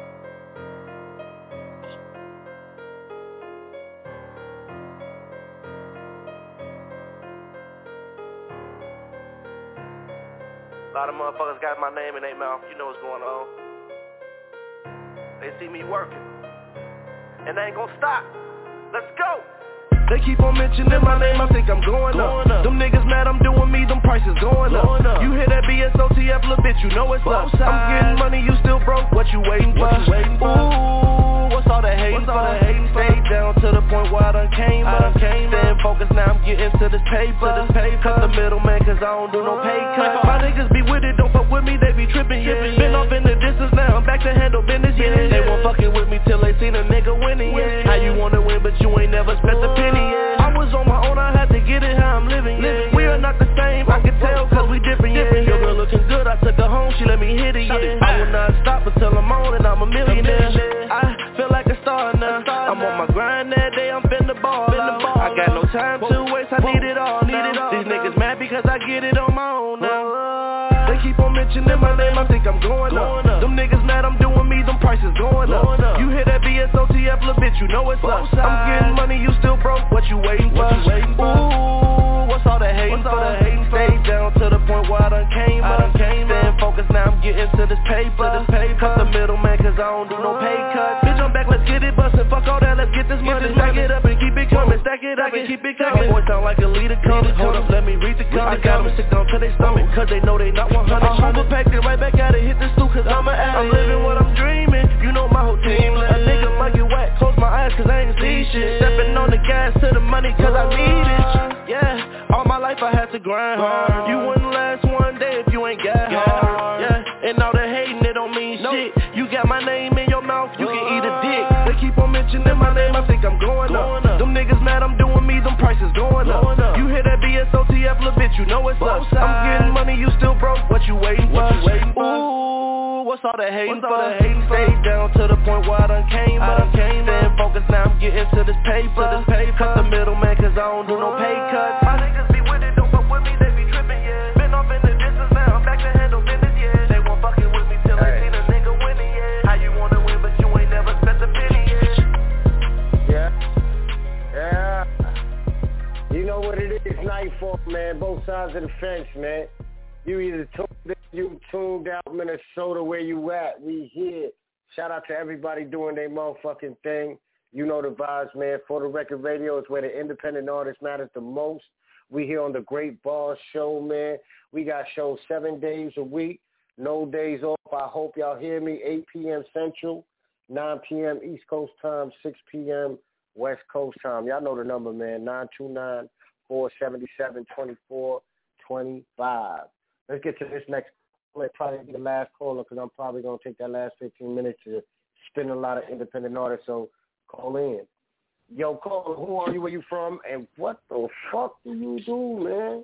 A lot of motherfuckers got my name in their mouth. You know what's going on. They see me working, and they ain't gonna stop. Let's go. They keep on mentioning my name, I think I'm going, going up. up. Them niggas mad I'm doing me, them prices going, going up. up. You hear that B S O T F, little bitch, you know it's up. I'm getting money, you still broke, what you waiting for? What you waiting for? Ooh, what's all that hating for? Stay down to the point where I done came up. Staying focused, now I'm getting to this paper. Cut the middleman, cause I don't do no pay cut. My niggas be with it, don't fuck with me, they be tripping, yeah. Been off in the distance, now I'm back to handle business, yeah. They won't fucking with me till they seen a nigga winning, yeah. How you wanna win, but you ain't never spent a penny. Yeah. I was on my own, I had to get it how I'm living, yeah. We are not the same, I can tell cause we different, yeah. Your girl looking good, I took her home, she let me hit it, yeah. I will not stop until I'm on and I'm a millionaire. I feel like a star now, I'm on my grind that day, I'm finna ball out. I got no time to waste, I need it all now. These niggas mad because I get it on my own now. They keep on mentioning my name, I think I'm going up. Them niggas mad I'm doing me, them prices going up. You hear that B S O T F, little bitch, you know it's up. I'm getting money, you still broke, what you waiting for? Ooh, what's all that hating for? Stay down to the point where I done came up. Staying focused, now I'm getting to this paper. Cut the middleman, cause I don't do no pay cut. Bitch, I'm back, let's get it bustin', fuck all that, let's get this money. Stack it up and keep it coming, stack it up and keep it coming. My boy sound like a leader coming, hold up, let me read the comments. I got them sick down to their stomach, cause they know they not one hundred. I'm overpacked it right back at it, hit the stool, cause I'm an addict. I'm living what I'm dreaming, you know my whole team. A nigga might get whacked, close my eyes cause I ain't see shit. Stepping on the gas to the money cause I need it. Yeah, all my life I had to grind hard. You wouldn't last one day if you ain't got hard. Yeah, and all the hating it don't mean shit. You got my name in your mouth, you can eat a dick. They keep on mentioning my name, I think I'm going up. Them niggas mad I'm doing me, them prices going up. You hear that B S O T F, little bitch, you know it's up. I'm getting money, you still broke, what you waiting for? Ooh, what's all that hating for? Stay down to the point where I done came up. Staying focused, now I'm getting to this paper. Cut the middleman, cause I don't do no pay cuts. My niggas be with it, don't fuck with me, they be tripping, yeah. Been off in the distance, now I'm back to handle business, yeah. They won't fucking with me till they seen a nigga winning, yeah. How you wanna win, but you ain't never spent a penny, yeah. Yeah. Yeah. You know what it is, nightfall, man. Both sides of the fence, man. You either tuned in, you tuned out Minnesota, where you at. We here. Shout out to everybody doing their motherfucking thing. You know the vibes, man. For the Record Radio is where the independent artist matters the most. We here on the Great Ball Show, man. We got shows seven days a week. No days off. I hope y'all hear me. eight p.m. Central, nine p.m. East Coast time, six p.m. West Coast time. Y'all know the number, man. nine two nine, four seven seven, two four two five. Let's get to this next. I'll probably be the last caller because I'm probably going to take that last fifteen minutes to spin a lot of independent artists. So call in. Yo, caller, who are you? Where you from? And what the fuck do you do, man?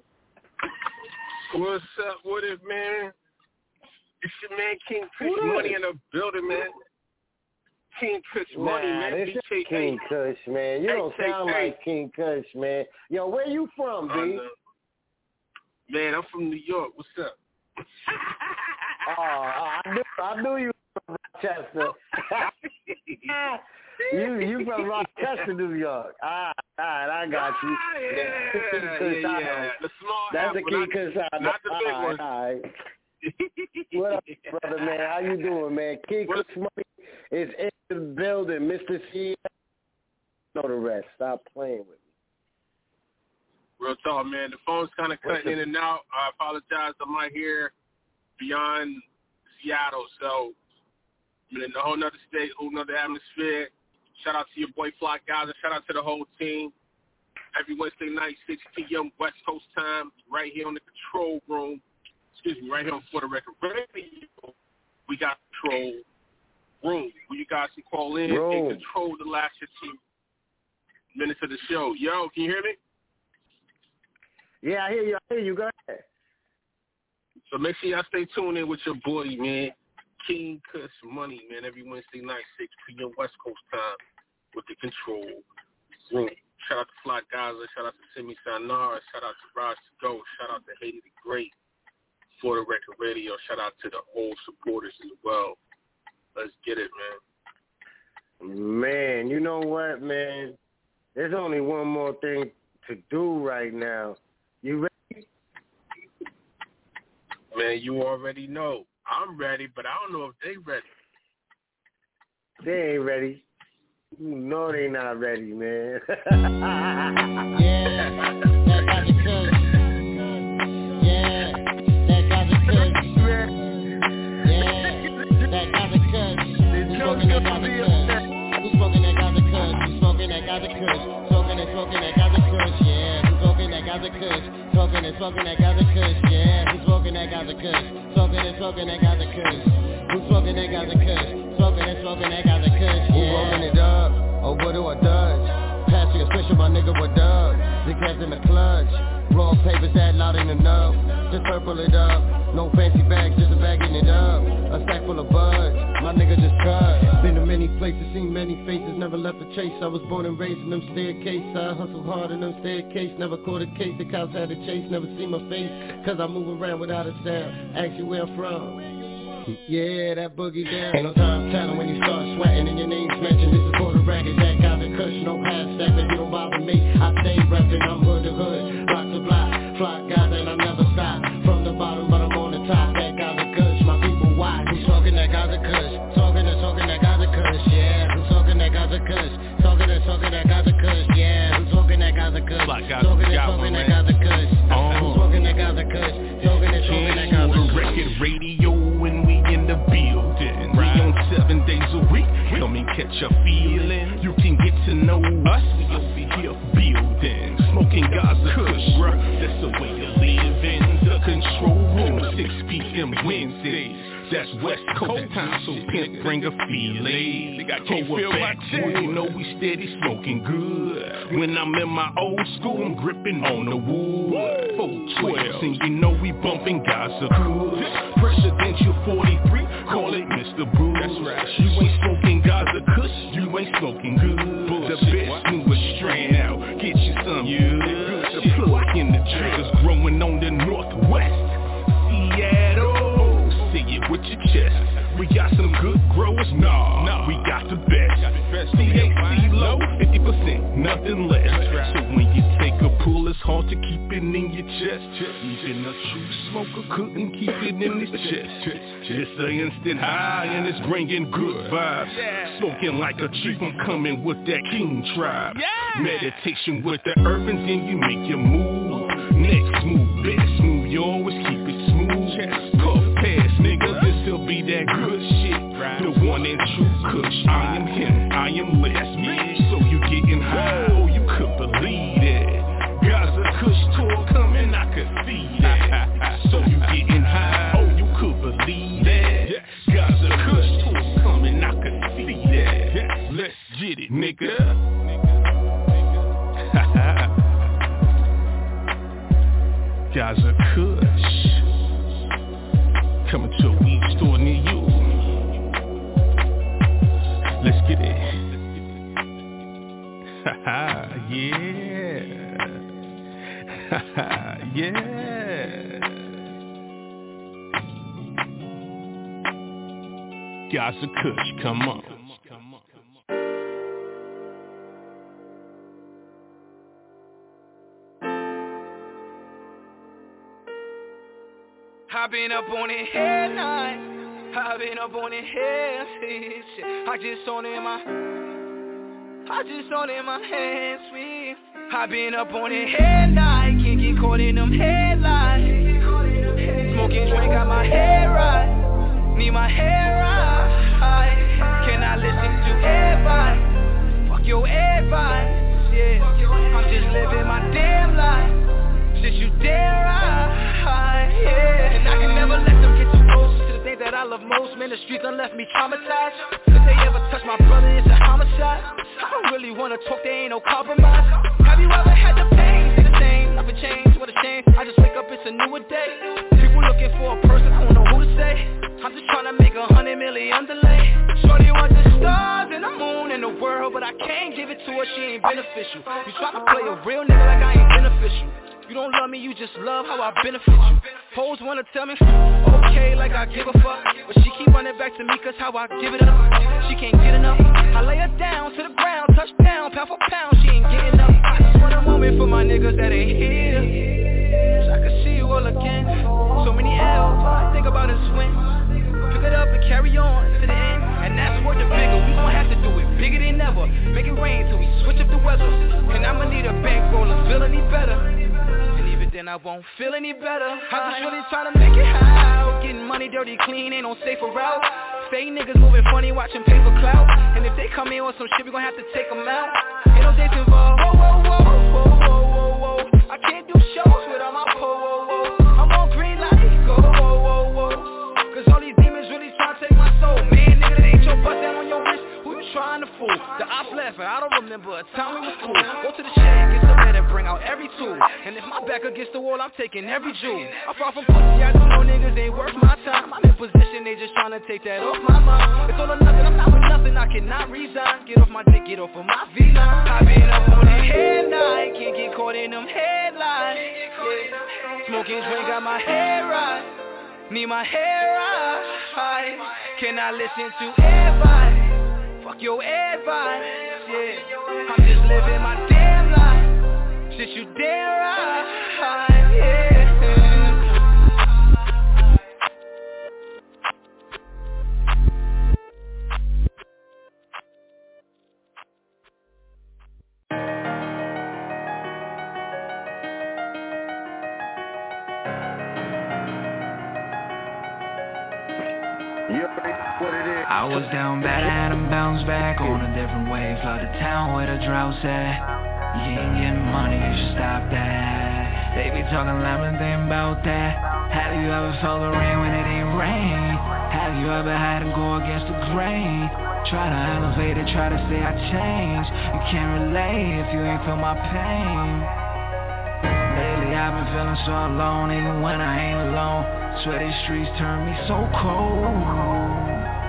What's up with it, man? It's your man King Kush Money in the building, man. King Kush Money, nah, man. This is King Kush, man. You don't sound like King Kush, man. Yo, where you from, B? Man, I'm from New York. What's up? Oh, I knew, I knew you were from Rochester. you you from Rochester, New York. All right, all right, I got you. Ah, yeah, yeah, yeah. The small That's apple, the King Kush. not the big all one. Right, all right. What up, brother, man? How you doing, man? King Kush Money is in the building. Mister C. Know the rest. Stop playing with me. Real talk, man. The phone's kind of cutting in and out. I apologize. I'm not here beyond Seattle. So, I mean, in a whole nother state, whole nother atmosphere. Shout out to your boy Fly Gaza. Shout out to the whole team. Every Wednesday night, six p.m. West Coast time, right here on the control room. Excuse me, right here on For the Record Radio. We got control room where you guys can call in room. and control the last fifteen minutes of the show. Yo, can you hear me? Yeah, I hear you. I hear you. Go ahead. So make sure y'all stay tuned in with your boy, man. King Kush Money, man, every Wednesday night, six p.m. West Coast time with the control room. Shout out to Fly Gaza. Shout out to Simi Sanara. Shout out to Raj to Go. Shout out to Haiti the Great. For the Record Radio. Shout out to the whole supporters as well. Let's get it, man. Man, you know what, man? There's only one more thing to do right now. You ready? Man, you already know. I'm ready, but I don't know if they ready. They ain't ready. You know they not ready, man. Yeah, that got the Kush. Yeah, that got the Kush. Yeah, that got the Kush. Who's smoking that got the Kush? Who's smoking that got the Kush? Who's smoking that got the Kush? Smoking and smoking that got the Kush. Yeah, who's smoking that got the Kush? Smoking and smoking that got the Kush. Yeah, who's smoking that got the Kush? Smoking and smoking that got the Kush. Who's smoking that got the Kush? Smoking and smoking that got the Kush. Who rolling it up? Or what do I dodge? Passing a special, my nigga, what dub? The cats in the clutch. Raw papers that loud ain't enough. Just purple it up. No fancy bags, just a bagging it up. A sack full of buds. My nigga just cut. Been to many places, seen many faces. Never left a chase. I was born and raised in them staircases. I hustled hard in them staircases. Never caught a case. The cops had to chase. Never see my face. Cause I move around without a sound. Ask you where I'm from. Yeah, that boogie down. Ain't no time telling when you start sweating and your name's mentioned. This is for the record, that got the Kush, no half stepping. You don't bother me, I stay reppin'. I'm hood to hood, block to block, Fly Gaza and I never stop. From the bottom, but I'm on the top. That got the Kush, my people watch. Who's talking that got the Kush? Talking and talking that got the Kush, yeah. Who's talking that got the Kush? Talking and talking that got the Kush, yeah. Who's talking that got the Kush? Talking and talking that got the Kush. Who's talking that got the Kush? Talking and talking that got the Kush. Record Radio when we in the building. We on seven days a week. Come and catch a feeling. You can get to know us. We over here building. Smoking Gaza Kush, bruh. That's the way to live in the control room. six p.m. Wednesdays. That's West Coast time, so pimp bring a feeling. Think I can't feel back, you know we steady smoking good. When I'm in my old school, I'm gripping on the wood. four twelve, and you know we bumping Gaza Kush. Presidential forty-three, call it Mister Bruce. That's right. You ain't smoking Gaza Kush, you ain't smoking good. The best newest strand out, get you some good. The plug in the triggers growing on the northwest. Seattle. With your chest, we got some good growers, nah, nah. We got the best. C H C low, fifty percent, nothing less. Right. So when you take a pull, it's hard to keep it in your chest. Even a true smoker couldn't keep it in his chest. It's an instant high and it's bringing good vibes. Yeah. Smoking like a chief, I'm coming with that king tribe. Yeah. Meditation with the herb and then you make your move. Next move, best move, you always keep it smooth. Puff pass, nigga, this'll be that good shit. The one and true Kush, I am him, I am less. Yeah. So you getting high, oh you could believe that. Gaza Kush tour coming, I could see that. So you getting high, oh you could believe that. Gaza Kush tour coming, I could see that. Let's get it, nigga. Gaza Kush coming to a weed store near you. Let's get it. Haha, yeah. Haha, yeah. Gaza Kush, come on. I've been up on it head night. I've been up on it head shit. I just on it in my I just on it in my hands sweet. I've been up on it head night. Can't get caught in them headlights. Smoking drink, got my head right. Need my head right. Can I listen to advice? Fuck your advice, yeah. I'm just living my damn life. Since you damn right, yeah. And I can never let them get too close to the things that I love most. Man, the streets done left me traumatized. If they ever touch my brother, it's a homicide. I don't really wanna talk, there ain't no compromise. Have you ever had the pain? See the same, nothing changed, what a shame. I just wake up, it's a newer day. People looking for a person, I don't know who to say. I'm just tryna make a hundred million delay. Shorty wants the stars and the moon and the world, but I can't give it to her, she ain't beneficial. You tryna play a real nigga like I ain't beneficial. You don't love me, you just love how I benefit you. Hoes wanna tell me, okay, like I give a fuck, but she keep running back to me cause how I give it up. She can't get enough, I lay her down to the ground, touchdown, pound for pound, she ain't getting up. I just want a moment for my niggas that ain't here, so I can see you all again. So many L's, all I think about is wins. Pick it up and carry on to the end, and that's worth the bigger. We gon' have to do it bigger than ever. Make it rain till we switch up the weather, and I'ma need a bankroll to feel any better. Then I won't feel any better. I'm just really trying to make it out. Getting money dirty clean, ain't no safer route. Fake niggas moving funny, watching paper clout. And if they come in with some shit, we gon' have to take them out. Ain't no dates involved. Whoa, whoa, whoa, whoa, whoa, whoa, whoa. I can't do shows without my po, whoa, whoa. I'm on green light, go, whoa, whoa, whoa. Cause all these demons really trying to take my soul. Man, nigga, that ain't your bust down on your wrist. Who you trying to fool? The ops laughing, I don't remember a time we was cool. Go to the shade, get some men and bring out every tool. And if my back against the wall, I'm taking every jewel. I'm far from pussy, I do know niggas ain't worth my time. I'm in position, they just trying to take that off my mind. It's all or nothing, I'm not with nothing, I cannot resign. Get off my dick, get off of my V-line. I've been up on that headline, can't get caught in them headlines. Yeah. Smoking drink, got my hair right. Need my hair right. Can I listen to advice? Fuck your advice, yeah. I'm just living my damn life. Since you damn right, yeah. I was down bad and bounced back on a different wave. Flood the town where the droughts at. You ain't getting money, you should stop that. They be talking loud and they about that. Have you ever felt the rain when it ain't rain? Have you ever had to go against the grain? Try to elevate it, try to say I changed. You can't relate if you ain't feel my pain. Lately I've been feeling so alone, even when I ain't alone. Swear these streets turn me so cold,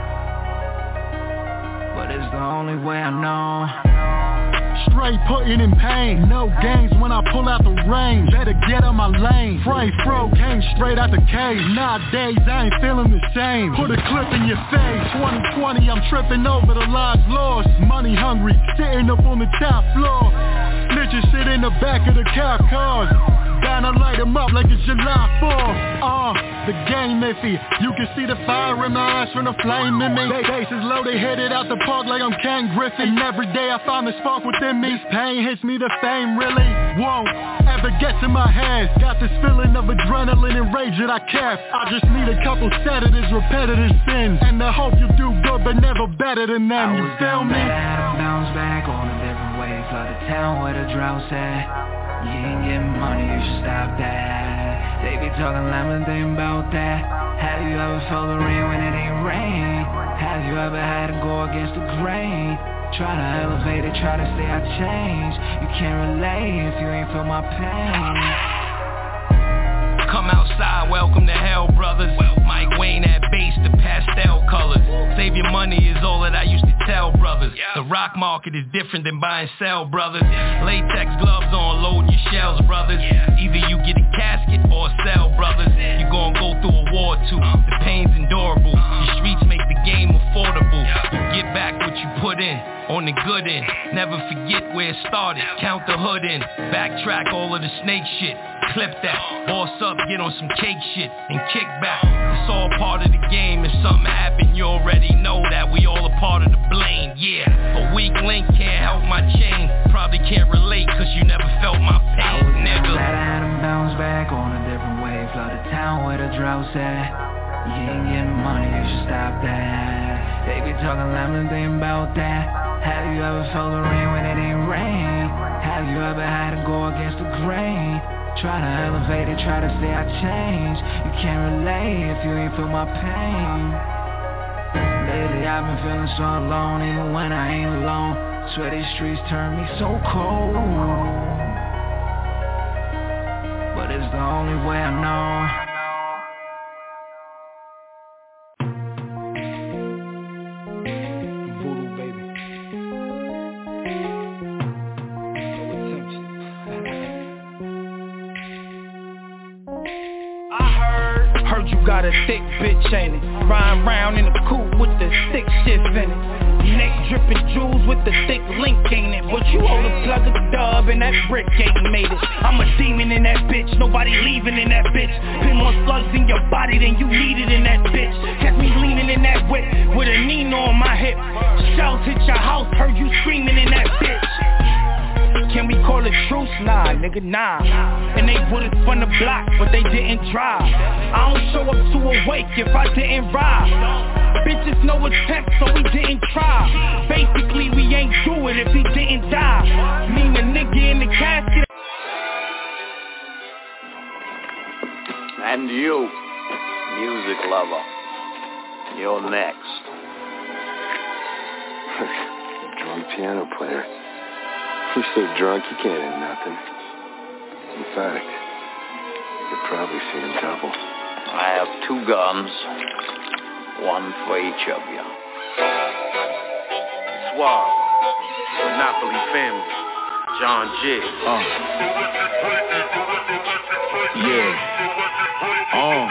but it's the only way I know. Straight putting in pain, no games when I pull out the range. Better get on my lane. Frey fro came straight out the cave. Nowadays I ain't feeling the same. Put a clip in your face. twenty twenty I'm tripping over the lives lost. Money hungry, sitting up on the top floor. Snitches sit in the back of the car cars. Down to light them up like it's July fourth. Uh, the game iffy. You can see the fire in my eyes from the flame in me. They bases low, they hit it out the park like I'm Ken Griffin. And every day I find the spark within me. This pain hits me, the fame really won't ever get to my head. Got this feeling of adrenaline and rage that I kept. I just need a couple sedatives, repetitive sins, and I hope you do good but never better than them. You feel me? I bounce back on a different wave. Flood the town where the droughts at. You ain't getting money, you should stop that. They be talking loud and they about that. Have you ever felt the rain when it ain't rain? Have you ever had to go against the grain? Try to elevate it, try to say I changed. You can't relate if you ain't feel my pain. Come outside, welcome to hell, brothers. Mike Wayne at base, the pastel colors. Save your money is all that I used to tell brothers. The rock market is different than buy and sell, brothers. Latex gloves on, loading your shells, brothers. Either you get a casket or a cell, brothers. You gon' go through a war too. The pain's endurable. The streets make the game affordable. You get back what you put in. On the good end, never forget where it started. Count the hood in, backtrack all of the snake shit. Clip that, boss up, get on some cake shit, and kick back. It's all part of the game. If something happened, you already know that we all a part of the blame. Yeah, a weak link can't help my chain. Probably can't relate, cause you never felt my pain, nigga. I had to bounce back on a different wave. Flood the town where the droughts at. You ain't getting money, you should stop that. They be talking lemon, they about that. Have you ever felt the rain when it ain't rain? Have you ever had to go against the grain? Try to elevate it, try to say I changed. You can't relate if you ain't feel my pain. Lately I've been feeling so alone, even when I ain't alone. Swear these streets turn me so cold, but it's the only way I know. Got a thick bitch, ain't it? Riding round in the coupe with the thick shit in it. Neck dripping jewels with the thick link, ain't it? But you hold a plug of the dub and that brick ain't made it. I'm a demon in that bitch, nobody leaving in that bitch. Pin more slugs in your body than you needed in that bitch. Catch me leaning in that whip with a Nino on my hip. Shells hit your house, heard you screaming in that bitch. Can we call it truce? Nah, nigga, nah. And they put us from the block, but they didn't drive. I don't show up to a wake if I didn't ride. Bitches no attempt, so we didn't try. Basically, we ain't do it if he didn't die. Mean the nigga in the casket. And you, music lover, you're next. Drunk piano player. You're so drunk you can't hear nothing. In fact, you're probably seeing double. I have two guns, one for each of you. Suave, Monopoly family, John Jig. Uh. Yeah. Uh.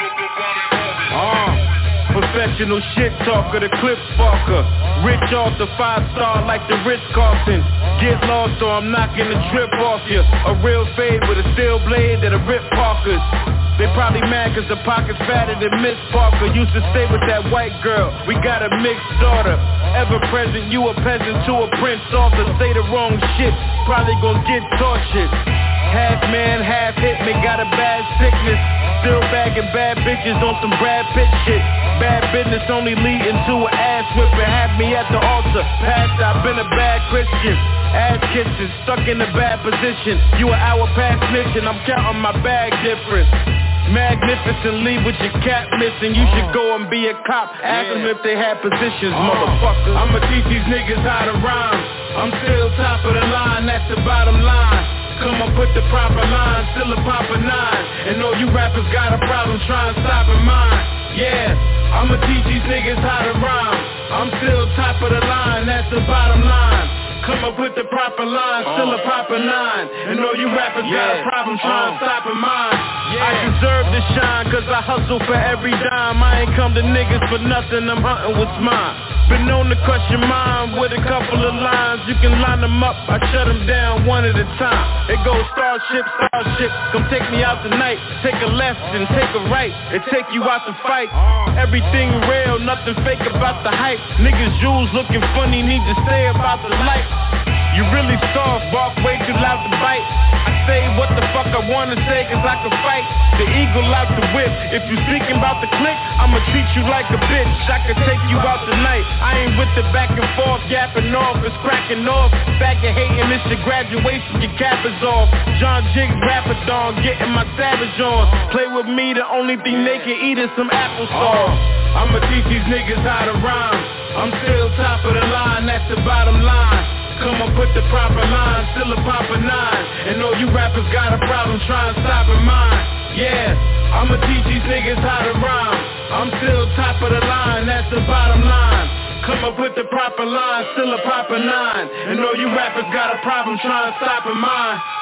Uh. Professional shit talker, the clip sparker. Rich off the five star like the Ritz Carlton. Get lost or I'm knocking the drip off you. A real fade with a steel blade that'll rip Parkers. They probably mad cause the pocket's fatter than Miss Parker. Used to stay with that white girl, we got a mixed daughter. Ever present, you a peasant to a prince author. Say the wrong shit, probably gon' get tortured. Half man, half hitman, got a bad sickness. Still bagging bad bitches on some Brad Pitt shit. Bad business only leading to an ass whipping. Have me at the altar, past I've been a bad Christian. Ass kissing, stuck in a bad position. You an hour past mission, I'm counting my bag difference. Magnificent, leave with your cap missing. You should go and be a cop. Ask them if they have positions, motherfucker. I'ma teach these niggas how to rhyme. I'm still top of the line, that's the bottom line. Come on, put the proper line, still a proper nine. And all you rappers got a problem trying to stop in mine. Yeah, I'ma teach these niggas how to rhyme. I'm still top of the line, that's the bottom line. Come up with the proper line, still a proper nine. And all you rappers yeah. got a problem trying uh. to stop in mine. Yeah. I deserve to shine, cause I hustle for every dime. I ain't come to niggas for nothing, I'm hunting what's mine. Been known to crush your mind with a couple of lines. You can line them up, I shut them down one at a time. It goes starship, starship, come take me out tonight. Take a left and take a right, and take you out to fight. Everything real, nothing fake about the hype. Niggas jewels looking funny, need to stay about the light. You really soft, bark way too loud to bite. I say what the fuck I wanna say cause I can fight. The eagle out the whip. If you speaking about the click, I'ma treat you like a bitch. I could take you out tonight. I ain't with the back and forth, yapping off, it's cracking off. Back and hating, it's your graduation, your cap is off. John Jiggs Rapadon, getting my savage on. Play with me, the only thing they can eat is some applesauce. I'ma teach these niggas how to rhyme. I'm still top of the line, that's the bottom line. Come on, put the proper line, still a proper nine. And all you rappers got a problem trying to stop in mine. Yeah, I'ma teach these niggas how to rhyme. I'm still top of the line, that's the bottom line. Come up with the proper line, still a proper nine. And all you rappers got a problem trying to stop in mine.